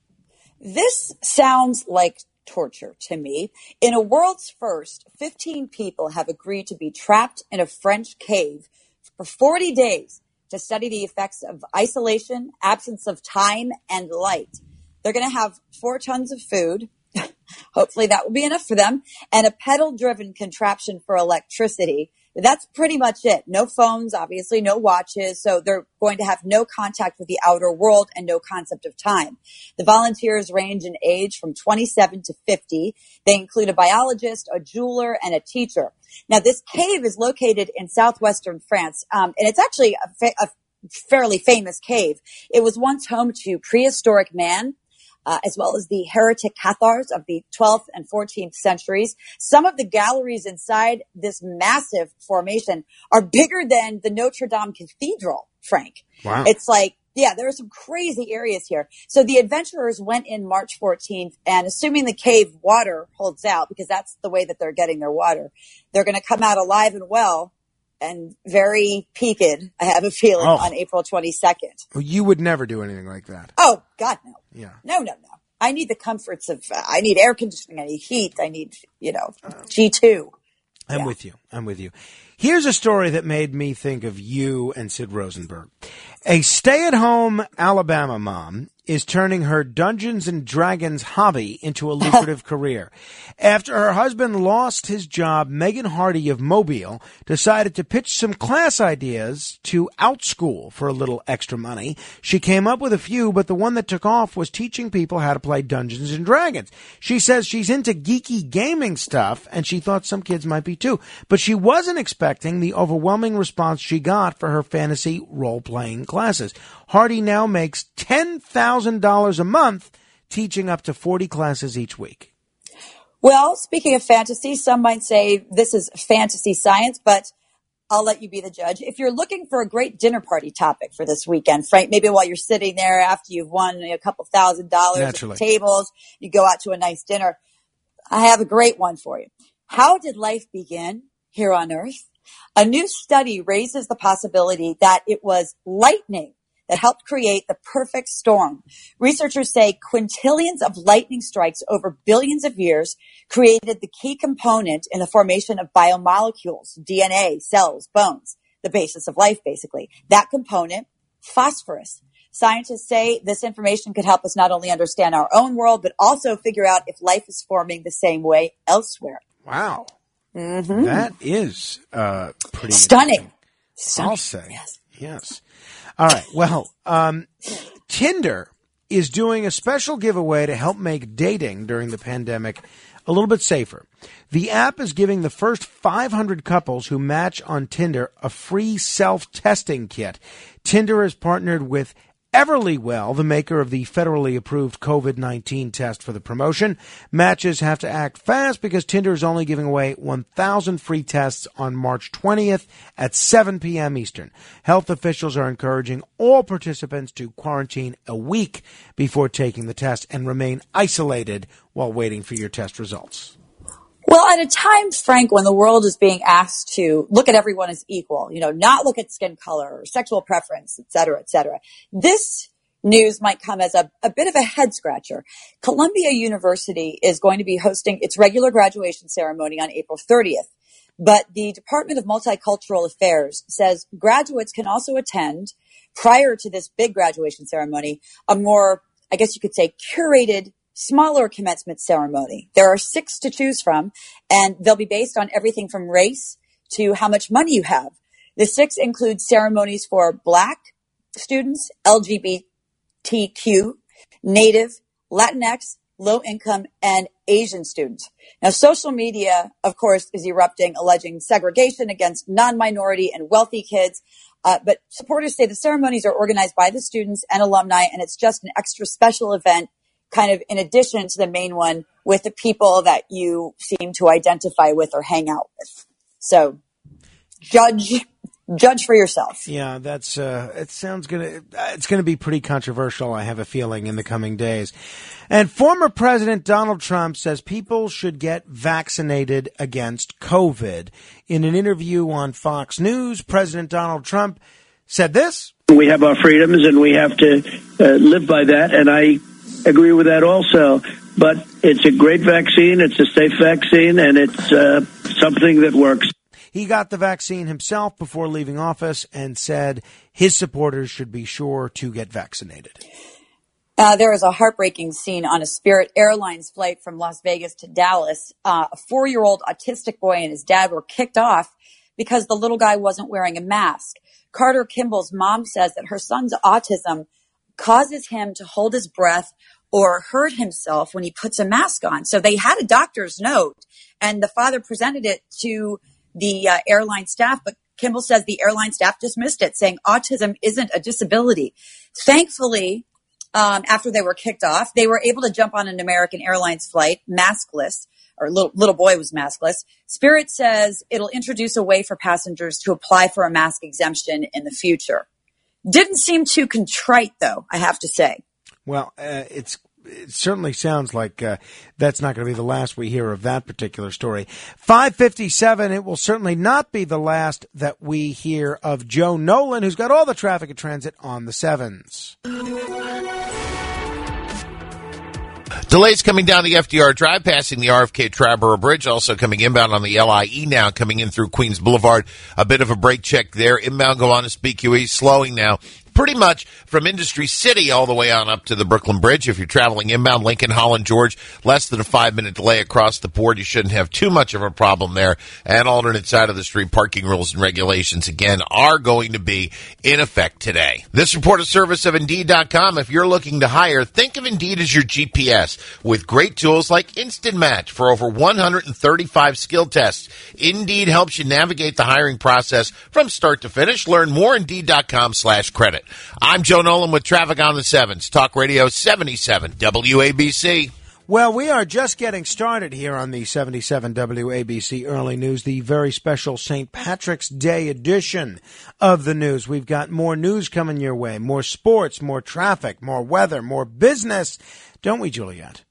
This sounds like torture to me. In a world's first, 15 people have agreed to be trapped in a French cave for 40 days to study the effects of isolation, absence of time, and light. They're going to have 4 tons of food. Hopefully that will be enough for them. And a pedal-driven contraption for electricity. That's pretty much it. No phones, obviously, no watches. So they're going to have no contact with the outer world and no concept of time. The volunteers range in age from 27 to 50. They include a biologist, a jeweler, and a teacher. Now, this cave is located in southwestern France, and it's actually a fairly famous cave. It was once home to prehistoric man, as well as the heretic Cathars of the 12th and 14th centuries. Some of the galleries inside this massive formation are bigger than the Notre Dame Cathedral, Frank. Wow. It's like, yeah, there are some crazy areas here. So the adventurers went in March 14th, and assuming the cave water holds out, because that's the way that they're getting their water, they're going to come out alive and well and very peaked, I have a feeling, on April 22nd. Well, you would never do anything like that. Oh, God, no. Yeah. No. I need the comforts of, I need air conditioning, I need heat, I need, G2. I'm with you. Here's a story that made me think of you and Sid Rosenberg. A stay-at-home Alabama mom is turning her Dungeons and Dragons hobby into a lucrative career. After her husband lost his job, Megan Hardy of Mobile decided to pitch some class ideas to OutSchool for a little extra money. She came up with a few, but the one that took off was teaching people how to play Dungeons and Dragons. She says she's into geeky gaming stuff, and she thought some kids might be too. But she wasn't expecting the overwhelming response she got for her fantasy role-playing classes. Hardy now makes $10,000 a month teaching up to 40 classes each week. Well, speaking of fantasy, some might say this is fantasy science, but I'll let you be the judge. If you're looking for a great dinner party topic for this weekend, Frank, maybe while you're sitting there after you've won a couple $1,000 at the tables, you go out to a nice dinner, I have a great one for you. How did life begin here on Earth? A new study raises the possibility that it was lightning that helped create the perfect storm. Researchers say quintillions of lightning strikes over billions of years created the key component in the formation of biomolecules, DNA, cells, bones. the basis of life, basically. That component, phosphorus. Scientists say this information could help us not only understand our own world, but also figure out if life is forming the same way elsewhere. Wow. Mm-hmm. That is pretty stunning. I'll say. Yes. All right. Well, Tinder is doing a special giveaway to help make dating during the pandemic a little bit safer. The app is giving the first 500 couples who match on Tinder a free self-testing kit. Tinder has partnered with Everlywell, the maker of the federally approved COVID-19 test for the promotion. Matches have to act fast because Tinder is only giving away 1,000 free tests on March 20th at 7 p.m. Eastern. Health officials are encouraging all participants to quarantine a week before taking the test and remain isolated while waiting for your test results. Well, at a time, Frank, when the world is being asked to look at everyone as equal, not look at skin color or sexual preference, et cetera, this news might come as a bit of a head scratcher. Columbia University is going to be hosting its regular graduation ceremony on April 30th. But the Department of Multicultural Affairs says graduates can also attend, prior to this big graduation ceremony, a more, I guess you could say, curated smaller commencement ceremony. There are 6 to choose from, and they'll be based on everything from race to how much money you have. The 6 include ceremonies for Black students, LGBTQ, Native, Latinx, low income, and Asian students. Now, social media, of course, is erupting, alleging segregation against non-minority and wealthy kids. But supporters say the ceremonies are organized by the students and alumni, and it's just an extra special event, kind of in addition to the main one, with the people that you seem to identify with or hang out with. So judge for yourself. Yeah, that's it's going to be pretty controversial, I have a feeling, in the coming days. And former President Donald Trump says people should get vaccinated against COVID. In an interview on Fox News, President Donald Trump said this: "We have our freedoms and we have to live by that, and I agree with that also. But it's a great vaccine, it's a safe vaccine, and it's something that works." He got the vaccine himself before leaving office and said his supporters should be sure to get vaccinated. There was a heartbreaking scene on a Spirit Airlines flight from Las Vegas to Dallas. A 4-year-old autistic boy and his dad were kicked off because the little guy wasn't wearing a mask. Carter Kimball's mom says that her son's autism causes him to hold his breath or hurt himself when he puts a mask on. So they had a doctor's note, and the father presented it to the airline staff, but Kimball says the airline staff dismissed it, saying autism isn't a disability. Thankfully, after they were kicked off, they were able to jump on an American Airlines flight, maskless, or little boy was maskless. Spirit says it'll introduce a way for passengers to apply for a mask exemption in the future. Didn't seem too contrite, though, I have to say. Well, it certainly sounds like that's not going to be the last we hear of that particular story. 5:57, it will certainly not be the last that we hear of Joe Nolan, who's got all the traffic and transit on the 7s. Delays coming down the FDR Drive, passing the RFK Triborough Bridge, also coming inbound on the LIE now, coming in through Queens Boulevard. A bit of a brake check there. Inbound Gowanus BQE, slowing now. Pretty much from Industry City all the way on up to the Brooklyn Bridge. If you're traveling inbound, Lincoln, Holland, George, less than a 5-minute delay across the board. You shouldn't have too much of a problem there. And alternate side of the street parking rules and regulations, again, are going to be in effect today. This report is service of Indeed.com. If you're looking to hire, think of Indeed as your GPS with great tools like Instant Match for over 135 skill tests. Indeed helps you navigate the hiring process from start to finish. Learn more, Indeed.com/credit. I'm Joe Nolan with traffic on the 7s. Talk Radio 77 WABC. Well, we are just getting started here on the 77 WABC Early News, the very special St. Patrick's Day edition of the news. We've got more news coming your way, more sports, more traffic, more weather, more business. Don't we, Juliet?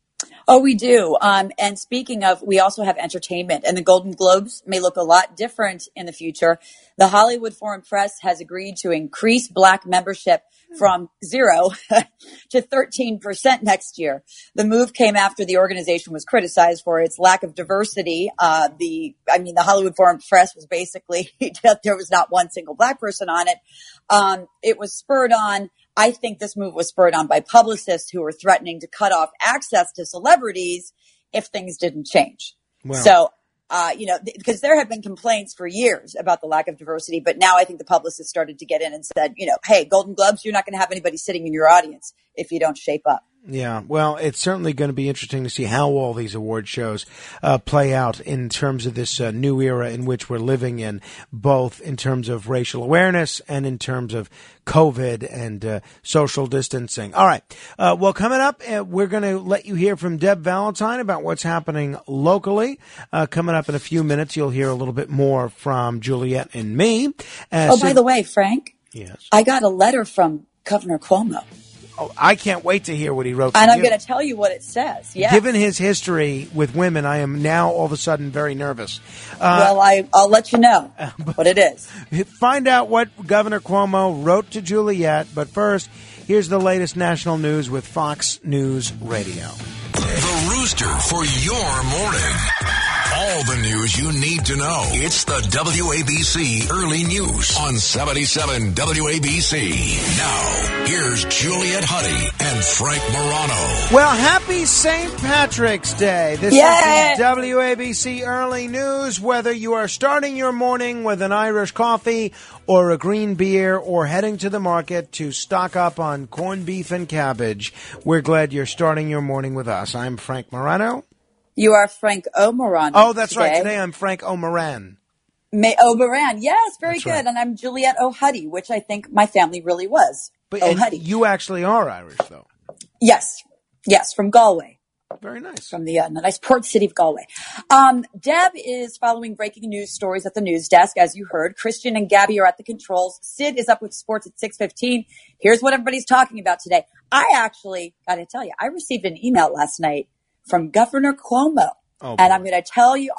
Oh, we do. And speaking of, we also have entertainment, and the Golden Globes may look a lot different in the future. The Hollywood Foreign Press has agreed to increase Black membership from 0 to 13% next year. The move came after the organization was criticized for its lack of diversity. The Hollywood Foreign Press was basically, there was not one single Black person on it. It was spurred on. I think this move was spurred on by publicists who were threatening to cut off access to celebrities if things didn't change. Wow. So, because there have been complaints for years about the lack of diversity, but now I think the publicists started to get in and said, hey, Golden Globes, you're not going to have anybody sitting in your audience if you don't shape up. Yeah, well, it's certainly going to be interesting to see how all these award shows play out in terms of this new era in which we're living in, both in terms of racial awareness and in terms of COVID and social distancing. All right. Well, coming up, we're going to let you hear from Deb Valentine about what's happening locally. Coming up in a few minutes, you'll hear a little bit more from Juliet and me. By the way, Frank, yes, I got a letter from Governor Cuomo. Oh, I can't wait to hear what he wrote to And you. I'm going to tell you what it says. Yes. Given his history with women, I am now all of a sudden very nervous. I'll let you know what it is. Find out what Governor Cuomo wrote to Juliet. But first, here's the latest national news with Fox News Radio. The Rooster for your morning. All the news you need to know. It's the WABC Early News on 77 WABC. Now, here's Juliet Huddy and Frank Morano. Well, happy St. Patrick's Day. This is the WABC Early News. Whether you are starting your morning with an Irish coffee or a green beer or heading to the market to stock up on corned beef and cabbage, we're glad you're starting your morning with us. I'm Frank Morano. You are Frank O'Moran. Oh, that's right. Today I'm Frank O'Moran. O'Moran. Yes, very That's good. right. And I'm Juliet O'Huddy, which I think my family really was. But O'Huddy. you actually are Irish, though. Yes, from Galway. Very nice. From the nice port city of Galway. Deb is following breaking news stories at the news desk, as you heard. Christian and Gabby are at the controls. Sid is up with sports at 6:15. Here's what everybody's talking about today. I actually, got to tell you, I received an email last night from Governor Cuomo. Oh, and I'm going to tell you,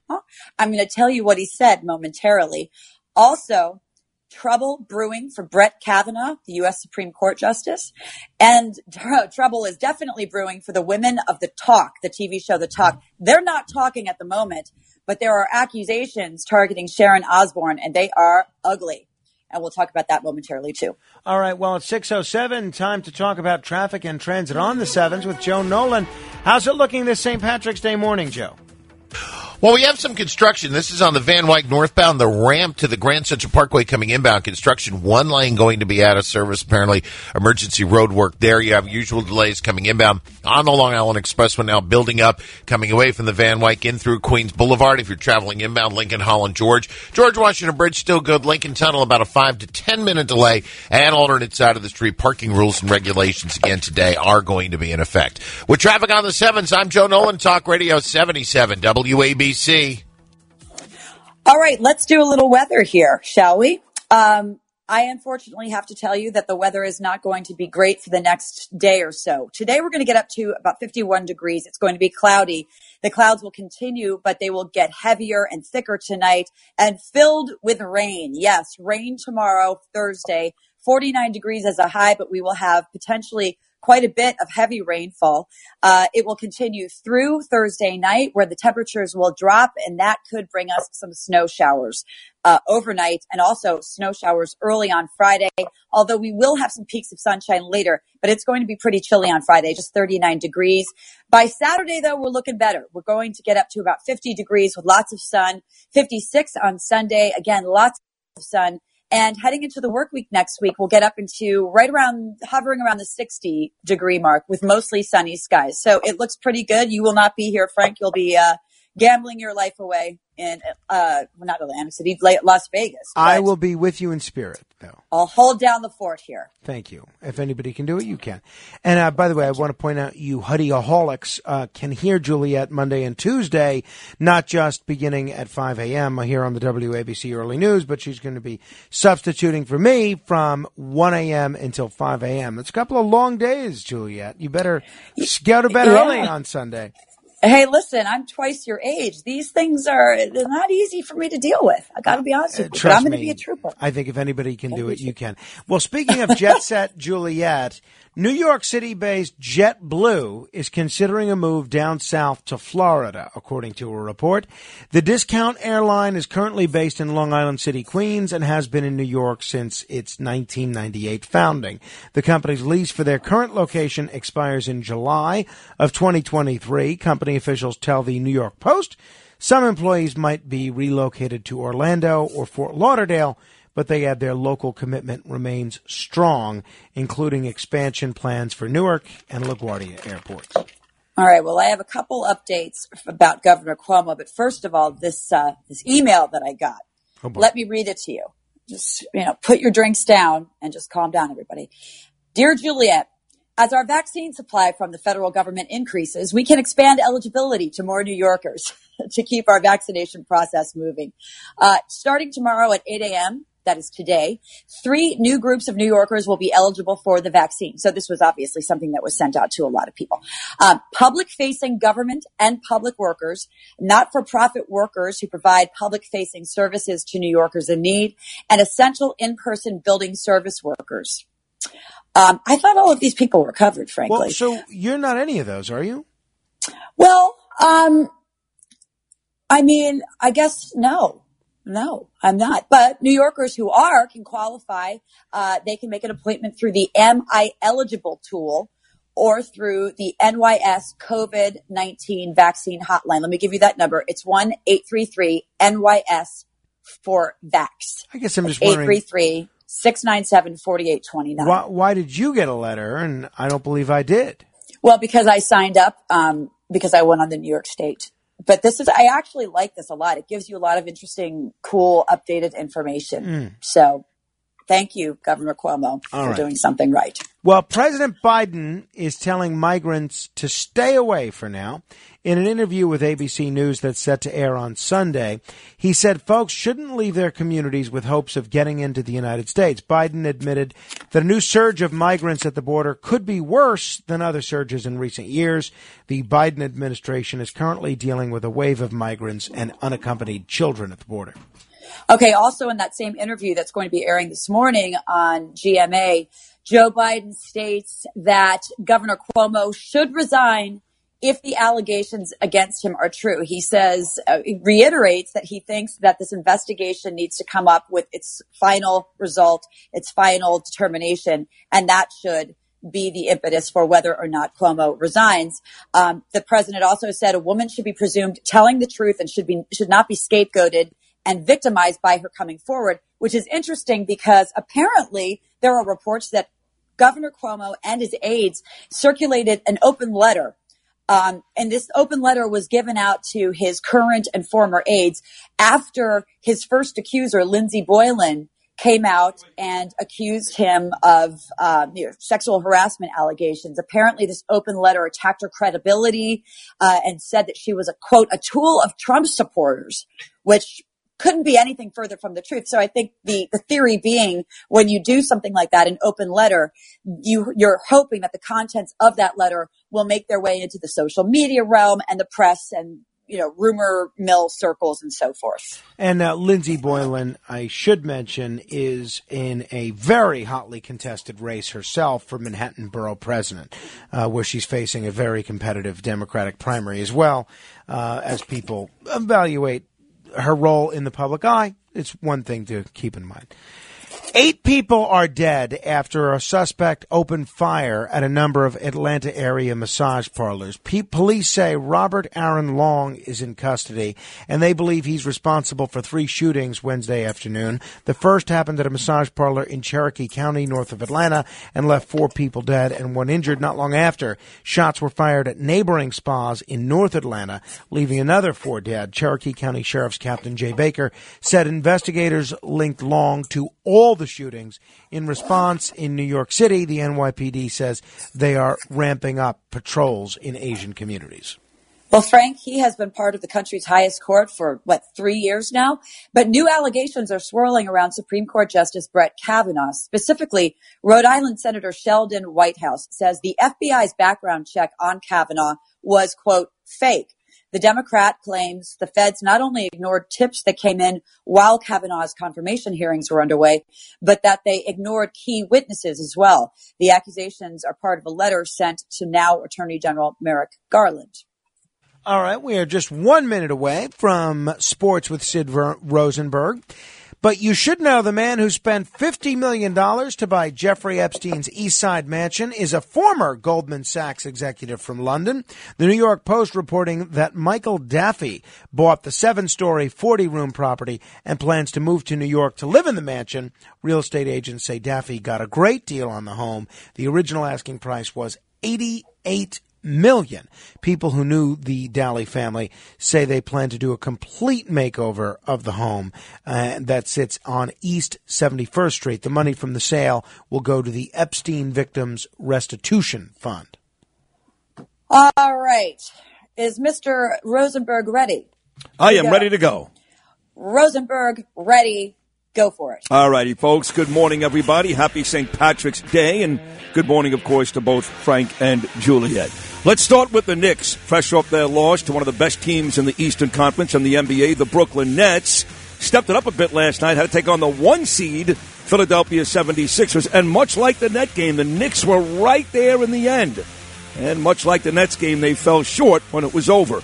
what he said momentarily. Also, trouble brewing for Brett Kavanaugh, the U.S. Supreme Court Justice. And trouble is definitely brewing for the women of The Talk, the TV show The Talk. They're not talking at the moment, but there are accusations targeting Sharon Osbourne, and they are ugly. And we'll talk about that momentarily, too. All right. Well, it's 6:07. Time to talk about traffic and transit on the 7s with Joe Nolan. How's it looking this St. Patrick's Day morning, Joe? Well, we have some construction. This is on the Van Wyck northbound, the ramp to the Grand Central Parkway coming inbound. Construction, one lane going to be out of service. Apparently, emergency road work there. You have usual delays coming inbound on the Long Island Expressway now building up, coming away from the Van Wyck in through Queens Boulevard. If you're traveling inbound, Lincoln, Holland, George Washington Bridge still good. Lincoln Tunnel about a 5 to 10 minute delay. And alternate side of the street, parking rules and regulations again today are going to be in effect. With traffic on the 7s, I'm Joe Nolan, Talk Radio 77 WABC. All right, let's do a little weather here, shall we? I unfortunately have to tell you that the weather is not going to be great for the next day or so. Today we're going to get up to about 51 degrees. It's going to be cloudy. The clouds will continue, but they will get heavier and thicker tonight and filled with rain. Yes, rain tomorrow, Thursday, 49 degrees as a high, but we will have potentially quite a bit of heavy rainfall. It will continue through Thursday night where the temperatures will drop, and that could bring us some snow showers overnight and also snow showers early on Friday, although we will have some peaks of sunshine later, but it's going to be pretty chilly on Friday, just 39 degrees. By Saturday, though, we're looking better. We're going to get up to about 50 degrees with lots of sun, 56 on Sunday. Again, lots of sun. And heading into the work week next week, we'll get up into hovering around the 60 degree mark with mostly sunny skies. So it looks pretty good. You will not be here, Frank. You'll be gambling your life away in, not Atlantic City, Las Vegas. I will be with you in spirit, though. I'll hold down the fort here. Thank you. If anybody can do it, you can. And by the way, I want to point out you hoodieaholics can hear Juliet Monday and Tuesday, not just beginning at 5 a.m. here on the WABC Early News, but she's going to be substituting for me from 1 a.m. until 5 a.m. It's a couple of long days, Juliet. You better go to bed early on Sunday. Hey, listen, I'm twice your age. These things they're not easy for me to deal with. I got to be honest with you, but I'm going to be a trooper. I think if anybody can do it, you can. Well, speaking of Jet Set Juliet, New York City-based JetBlue is considering a move down south to Florida, according to a report. The discount airline is currently based in Long Island City, Queens, and has been in New York since its 1998 founding. The company's lease for their current location expires in July of 2023. Company officials tell the New York Post some employees might be relocated to Orlando or Fort Lauderdale, but they add their local commitment remains strong, including expansion plans for Newark and LaGuardia airports. All right. Well, I have a couple updates about Governor Cuomo, but first of all, this email that I got. Let me read it to you. Just, put your drinks down and just calm down, everybody. Dear Juliet, as our vaccine supply from the federal government increases, we can expand eligibility to more New Yorkers to keep our vaccination process moving. Starting tomorrow at 8 a.m., that is today, 3 new groups of New Yorkers will be eligible for the vaccine. So this was obviously something that was sent out to a lot of people. Public-facing government and public workers, not-for-profit workers who provide public-facing services to New Yorkers in need, and essential in-person building service workers. I thought all of these people were covered, frankly. Well, so you're not any of those, are you? Well, I guess no. No, I'm not. But New Yorkers who are can qualify. They can make an appointment through the Am I Eligible tool or through the NYS COVID-19 vaccine hotline. Let me give you that number. It's 1-833-NYS for VAX. I guess I'm just wondering. 833-697-4829. Why did you get a letter? And I don't believe I did. Well, because I signed up, because I went on the New York State. But I actually like this a lot. It gives you a lot of interesting, cool, updated information. So thank you, Governor Cuomo, for doing something right. Well, President Biden is telling migrants to stay away for now. In an interview with ABC News that's set to air on Sunday, he said folks shouldn't leave their communities with hopes of getting into the United States. Biden admitted that a new surge of migrants at the border could be worse than other surges in recent years. The Biden administration is currently dealing with a wave of migrants and unaccompanied children at the border. Okay, also in that same interview that's going to be airing this morning on GMA, Joe Biden states that Governor Cuomo should resign if the allegations against him are true. He says, he reiterates that he thinks that this investigation needs to come up with its final result, its final determination, and that should be the impetus for whether or not Cuomo resigns. The president also said a woman should be presumed telling the truth and should not be scapegoated and victimized by her coming forward, which is interesting because apparently there are reports that Governor Cuomo and his aides circulated an open letter. And this open letter was given out to his current and former aides after his first accuser, Lindsey Boylan, came out and accused him of sexual harassment allegations. Apparently, this open letter attacked her credibility and said that she was a, quote, a tool of Trump supporters, which couldn't be anything further from the truth. So I think the theory being when you do something like that, an open letter, you're hoping that the contents of that letter will make their way into the social media realm and the press and, rumor mill circles and so forth. And Lindsey Boylan, I should mention, is in a very hotly contested race herself for Manhattan Borough President, where she's facing a very competitive Democratic primary as well, as people evaluate her role in the public eye. It's one thing to keep in mind. 8 people are dead after a suspect opened fire at a number of Atlanta area massage parlors. Police say Robert Aaron Long is in custody, and they believe he's responsible for 3 shootings Wednesday afternoon. The first happened at a massage parlor in Cherokee County, north of Atlanta, and left 4 people dead and 1 injured. Not long after, shots were fired at neighboring spas in North Atlanta, leaving another 4 dead. Cherokee County Sheriff's Captain Jay Baker said investigators linked Long to all the shootings. In response, in New York City, the NYPD says they are ramping up patrols in Asian communities. Well, Frank, he has been part of the country's highest court for, 3 years now? But new allegations are swirling around Supreme Court Justice Brett Kavanaugh. Specifically, Rhode Island Senator Sheldon Whitehouse says the FBI's background check on Kavanaugh was, quote, fake. The Democrat claims the feds not only ignored tips that came in while Kavanaugh's confirmation hearings were underway, but that they ignored key witnesses as well. The accusations are part of a letter sent to now Attorney General Merrick Garland. All right, we are just 1 minute away from Sports with Sid Rosenberg. But you should know the man who spent $50 million to buy Jeffrey Epstein's East Side mansion is a former Goldman Sachs executive from London. The New York Post reporting that Michael Daffy bought the 7-story, 40-room property and plans to move to New York to live in the mansion. Real estate agents say Daffy got a great deal on the home. The original asking price was $88 million. People who knew the Daly family say they plan to do a complete makeover of the home that sits on East 71st Street. The money from the sale will go to the Epstein Victims Restitution Fund. All right. Is Mr. Rosenberg ready? I am ready to go. Rosenberg, ready. Go for it. All righty, folks. Good morning, everybody. Happy St. Patrick's Day, and good morning, of course, to both Frank and Juliet. Let's start with the Knicks, fresh off their loss to one of the best teams in the Eastern Conference and the NBA, the Brooklyn Nets. Stepped it up a bit last night, had to take on the 1 seed Philadelphia 76ers, and much like the Net game, the Knicks were right there in the end. And much like the Nets game, they fell short when it was over.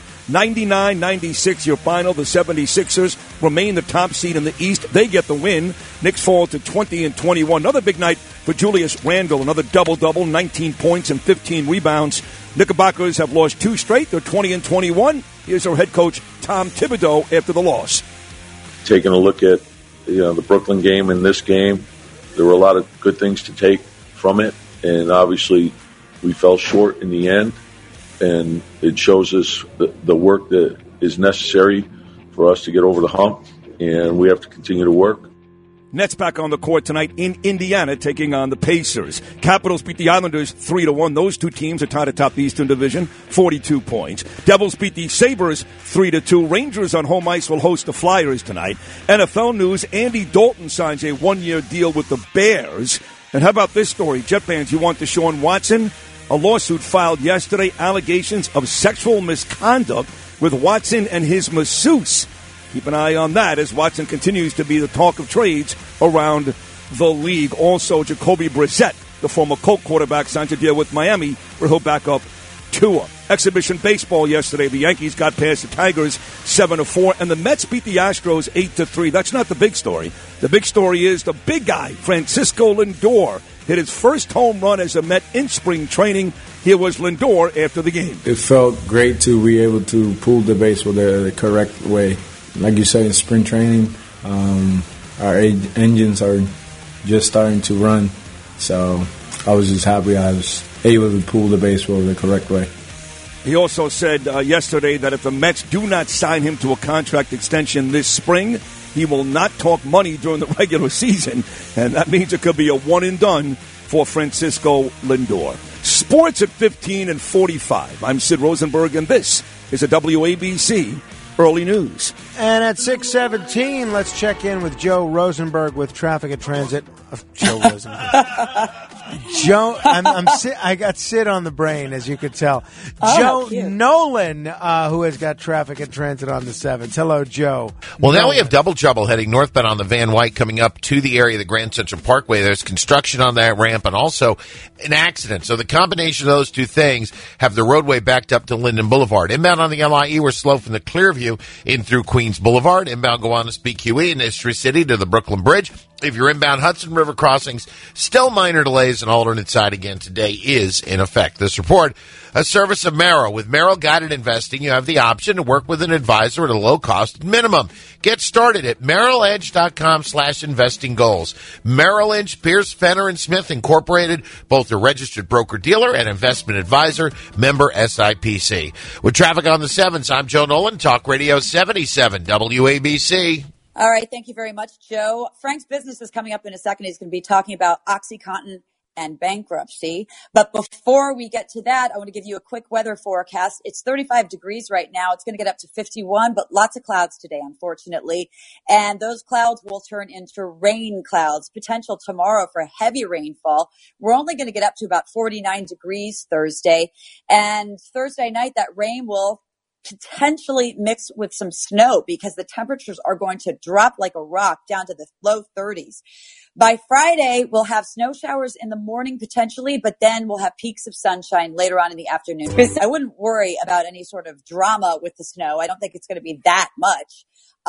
99-96 your final. The 76ers remain the top seed in the East. They get the win. Knicks fall to 20-21. Another big night for Julius Randle. Another double-double, 19 points and 15 rebounds. Knickerbockers have lost 2 straight. They're 20-21. Here's our head coach, Tom Thibodeau, after the loss. Taking a look at the Brooklyn game and this game, there were a lot of good things to take from it. And obviously we fell short in the end. And it shows us the work that is necessary for us to get over the hump, and we have to continue to work. Nets back on the court tonight in Indiana, taking on the Pacers. Capitals beat the Islanders 3-1. Those 2 teams are tied atop the Eastern Division, 42 points. Devils beat the Sabres 3-2. Rangers on home ice will host the Flyers tonight. NFL news, Andy Dalton signs a 1-year deal with the Bears. And how about this story? Jet fans, you want Deshaun Watson? A lawsuit filed yesterday, allegations of sexual misconduct with Watson and his masseuse. Keep an eye on that as Watson continues to be the talk of trades around the league. Also, Jacoby Brissett, the former Colt quarterback, signed a deal with Miami where he'll back up Tua. Exhibition baseball yesterday. The Yankees got past the Tigers 7-4, and the Mets beat the Astros 8-3. That's not the big story. The big story is the big guy, Francisco Lindor, hit his first home run as a Met in spring training. Here was Lindor after the game. It felt great to be able to pull the baseball the correct way. Like you said, in spring training, our engines are just starting to run. So I was just happy I was able to pull the baseball the correct way. He also said yesterday that if the Mets do not sign him to a contract extension this spring, he will not talk money during the regular season, and that means it could be a one-and-done for Francisco Lindor. Sports at 15:45. I'm Sid Rosenberg, and this is a WABC Early News. And at 6:17, let's check in with Joe Rosenberg with Traffic and Transit. Joe Rosenberg. Joe, I got Sid on the brain, as you could tell. Joe Nolan, who has got Traffic and Transit on the 7th. Hello, Joe. Well, now we have double trouble heading northbound on the Van Wyck coming up to the area of the Grand Central Parkway. There's construction on that ramp and also an accident. So the combination of those 2 things have the roadway backed up to Linden Boulevard. Inbound on the LIE, we're slow from the Clearview in through Queens Boulevard. Inbound Gowanus BQE and History City to the Brooklyn Bridge. If you're inbound Hudson River crossings, still minor delays and alternate side again today is in effect. This report, a service of Merrill. With Merrill Guided Investing, you have the option to work with an advisor at a low cost minimum. Get started at merrilledge.com/investing goals. Merrill Lynch, Pierce, Fenner & Smith Incorporated, both a registered broker-dealer and investment advisor, member SIPC. With traffic on the 7s, I'm Joe Nolan, Talk Radio 77 WABC. All right. Thank you very much, Joe. Frank's Business is coming up in a second. He's going to be talking about OxyContin and bankruptcy. But before we get to that, I want to give you a quick weather forecast. It's 35 degrees right now. It's going to get up to 51, but lots of clouds today, unfortunately. And those clouds will turn into rain clouds, potential tomorrow for heavy rainfall. We're only going to get up to about 49 degrees Thursday. And Thursday night, that rain will potentially mixed with some snow because the temperatures are going to drop like a rock down to the low 30s. By Friday, we'll have snow showers in the morning potentially, but then we'll have peaks of sunshine later on in the afternoon. I wouldn't worry about any sort of drama with the snow. I don't think it's going to be that much.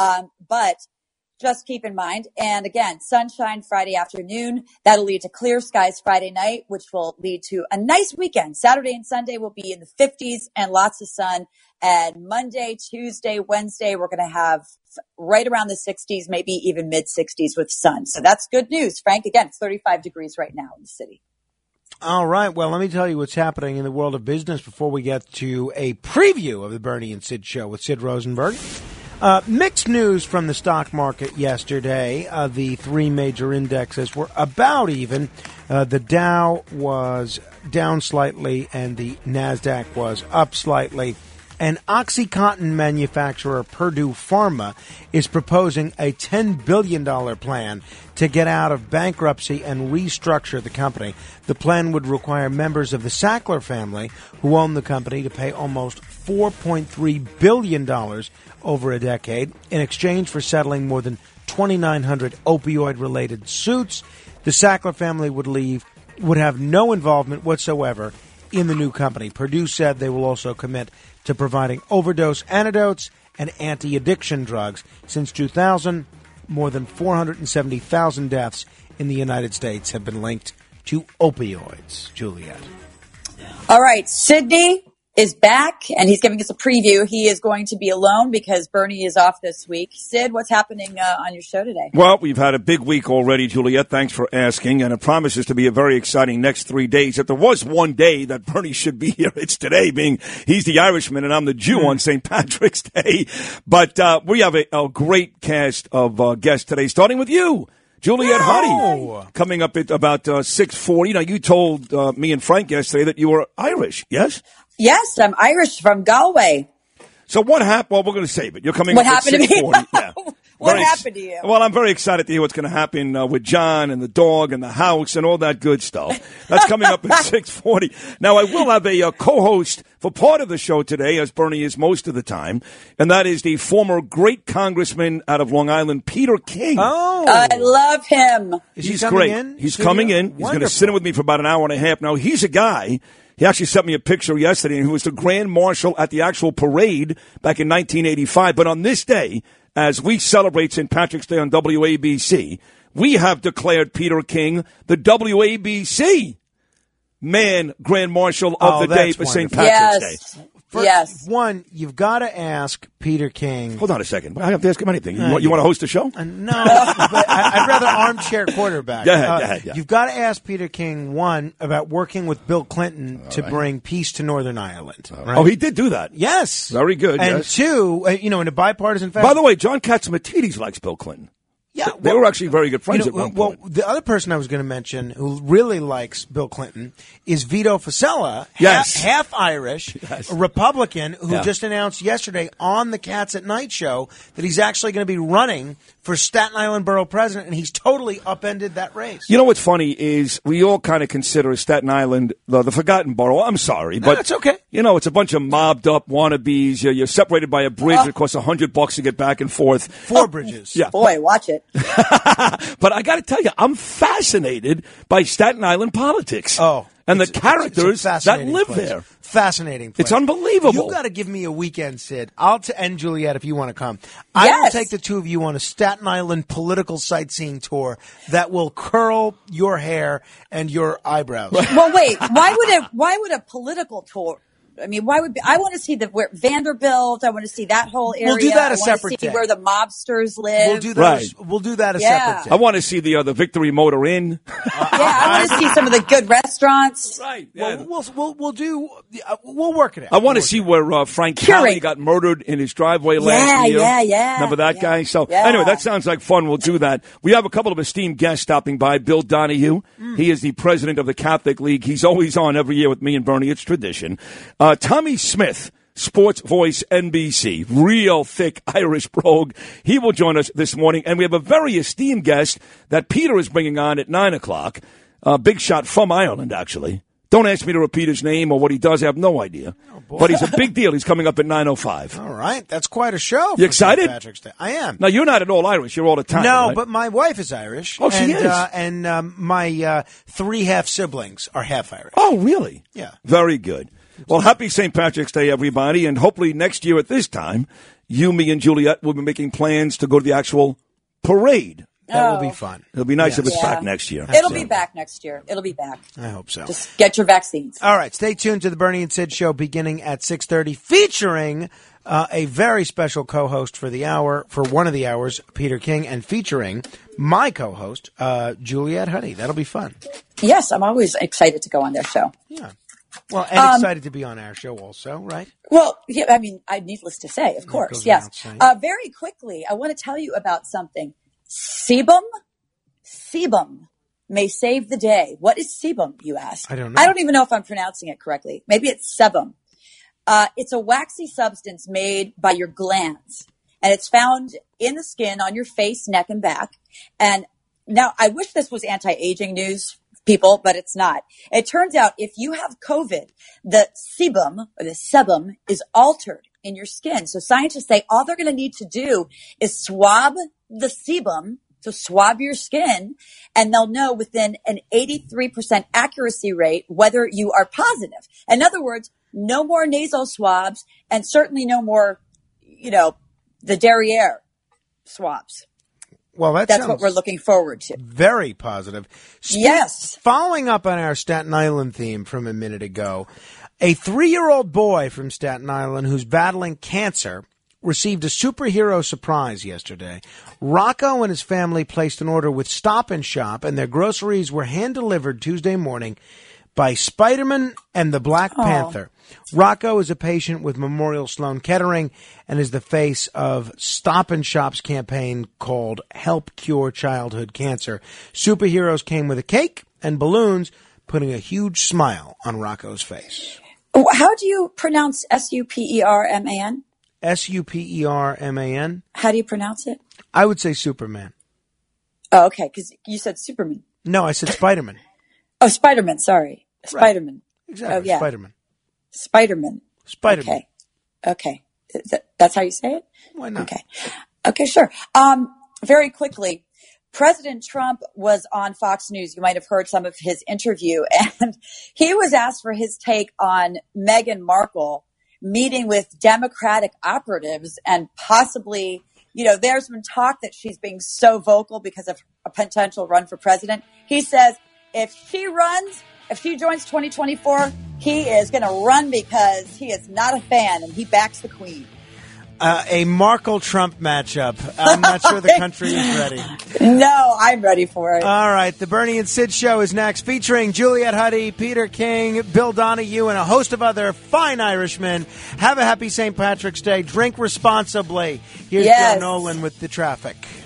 But just keep in mind, and again, sunshine Friday afternoon. That'll lead to clear skies Friday night, which will lead to a nice weekend. Saturday and Sunday will be in the 50s and lots of sun. And Monday, Tuesday, Wednesday, we're going to have right around the 60s, maybe even mid 60s with sun. So that's good news. Frank, again, it's 35 degrees right now in the city. All right. Well, let me tell you what's happening in the world of business before we get to a preview of the Bernie and Sid show with Sid Rosenberg. Mixed news from the stock market yesterday. The three major indexes were about even. The Dow was down slightly and the NASDAQ was up slightly. And OxyContin manufacturer Purdue Pharma is proposing a $10 billion plan to get out of bankruptcy and restructure the company. The plan would require members of the Sackler family, who own the company, to pay almost $4.3 billion over a decade in exchange for settling more than 2,900 opioid-related suits. The Sackler family would have no involvement whatsoever in the new company. Purdue said they will also commit to providing overdose antidotes and anti-addiction drugs. Since 2000, more than 470,000 deaths in the United States have been linked to opioids. Juliet. All right, Sydney is back, and he's giving us a preview. He is going to be alone because Bernie is off this week. Sid, what's happening on your show today? Well, we've had a big week already, Juliet. Thanks for asking, and it promises to be a very exciting next 3 days. If there was one day that Bernie should be here, it's today, being he's the Irishman and I'm the Jew on St. Patrick's Day. But we have a great cast of guests today, starting with you, Juliet Huddy, coming up at about 6:40. Now, you told me and Frank yesterday that you were Irish, yes? Yes, I'm Irish from Galway. So what happened? Well, we're going to save it. You're coming What up at happened to me? 6:40. Yeah. What happened to you? Well, I'm very excited to hear what's going to happen with John and the dog and the house and all that good stuff. That's coming up at 6:40. Now, I will have a co-host for part of the show today, as Bernie is most of the time, and that is the former great congressman out of Long Island, Peter King. Oh, I love him. He's great. He's coming in. He's going to sit in with me for about an hour and a half. Now, he's a guy. He actually sent me a picture yesterday, and he was the Grand Marshal at the actual parade back in 1985. But on this day, as we celebrate St. Patrick's Day on WABC, we have declared Peter King the WABC Grand Marshal of the day for St. Patrick's Day. First, one, you've got to ask Peter King. Hold on a second. I have to ask him anything. You want to host a show? No, but I'd rather armchair quarterback. Go ahead. Yeah. You've got to ask Peter King, one, about working with Bill Clinton to bring peace to Northern Ireland. Right? Oh, he did do that. Yes. Very good. And yes. two, in a bipartisan fashion. By the way, John Catsimatidis likes Bill Clinton. Yeah, they were actually very good friends at one point. Well, the other person I was going to mention who really likes Bill Clinton is Vito Fossella, half Irish, a Republican, who just announced yesterday on the Cats at Night show that he's actually going to be running for Staten Island Borough President, and he's totally upended that race. You know what's funny is we all kind of consider Staten Island the forgotten borough. I'm sorry, but it's okay. It's a bunch of mobbed up wannabes. You're separated by a bridge that costs $100 to get back and forth. 4 bridges. Yeah. Boy, watch it. But I got to tell you, I'm fascinated by Staten Island politics. Oh. And the characters that live place. there. Fascinating place. It's unbelievable. You've got to give me a weekend, Sid. And Juliet, if you want to come. I will take the two of you on a Staten Island political sightseeing tour that will curl your hair and your eyebrows. Well, wait. Why would a political tour? I mean, I want to see where Vanderbilt. I want to see that whole area. We'll do that a separate I want to see day. where the mobsters live. We'll do that. We'll do that a separate day. I want to see the Victory Motor Inn. I want to see some of the good restaurants. Right. Yeah. We'll work it out. I want to see where Frank Cali got murdered in his driveway last year. Yeah. Remember that guy? So anyway, that sounds like fun. We'll do that. We have a couple of esteemed guests stopping by. Bill Donahue. He is the president of the Catholic League. He's always on every year with me and Bernie. It's tradition. Tommy Smith, Sports Voice NBC, real thick Irish brogue. He will join us this morning. And we have a very esteemed guest that Peter is bringing on at 9 o'clock. Big shot from Ireland, actually. Don't ask me to repeat his name or what he does. I have no idea. But he's a big deal. He's coming up at 9:05. All right. That's quite a show. You excited? St. Patrick's Day. I am. Now, you're not at all Irish. You're all Italian, No, right? but my wife is Irish. Oh, she is? And my 3 half siblings are half Irish. Oh, really? Yeah. Very good. Well, happy St. Patrick's Day, everybody. And hopefully next year at this time, you, me, and Juliet will be making plans to go to the actual parade. That will be fun. It'll be nice if it's back next year. It'll be back next year. It'll be back. I hope so. Just get your vaccines. All right. Stay tuned to the Bernie and Sid show beginning at 6:30, featuring a very special co-host for the hour, for one of the hours, Peter King, and featuring my co-host, Juliet Huddy. That'll be fun. Yes, I'm always excited to go on their show. Yeah. Well, and excited to be on our show also, right? Well, yeah, I mean, needless to say, of course, yes. Very quickly, I want to tell you about something. Sebum may save the day. What is sebum, you ask? I don't know. I don't even know if I'm pronouncing it correctly. Maybe it's sebum. It's a waxy substance made by your glands, and it's found in the skin on your face, neck, and back. And now, I wish this was anti-aging news, people, but it's not. It turns out if you have COVID, the sebum is altered in your skin. So scientists say all they're going to need to do is swab the sebum, so swab your skin, and they'll know within an 83% accuracy rate whether you are positive. In other words, no more nasal swabs, and certainly no more, the derriere swabs. Well, that's what we're looking forward to. Very positive. Yes. Following up on our Staten Island theme from a minute ago, a 3-year-old boy from Staten Island who's battling cancer received a superhero surprise yesterday. Rocco and his family placed an order with Stop and Shop, and their groceries were hand-delivered Tuesday morning by Spider-Man and the Black Panther. Rocco is a patient with Memorial Sloan Kettering and is the face of Stop and Shop's campaign called Help Cure Childhood Cancer. Superheroes came with a cake and balloons, putting a huge smile on Rocco's face. How do you pronounce Superman? Superman? How do you pronounce it? I would say Superman. Oh, okay, because you said Superman. No, I said Spider-Man. Oh, Spider-Man, sorry. Spider-Man. Right. Exactly, oh, yeah. Spider-Man. Spider-Man. Okay. That's how you say it? Why not? Okay, sure. Very quickly, President Trump was on Fox News. You might have heard some of his interview, and he was asked for his take on Meghan Markle meeting with Democratic operatives and possibly, there's been talk that she's being so vocal because of a potential run for president. He says if she joins 2024, he is going to run because he is not a fan and he backs the Queen. A Markle-Trump matchup. I'm not sure the country is ready. No, I'm ready for it. All right. The Bernie and Sid show is next, featuring Juliet Huddy, Peter King, Bill Donahue, and a host of other fine Irishmen. Have a happy St. Patrick's Day. Drink responsibly. Here's Joe Nolan with the traffic.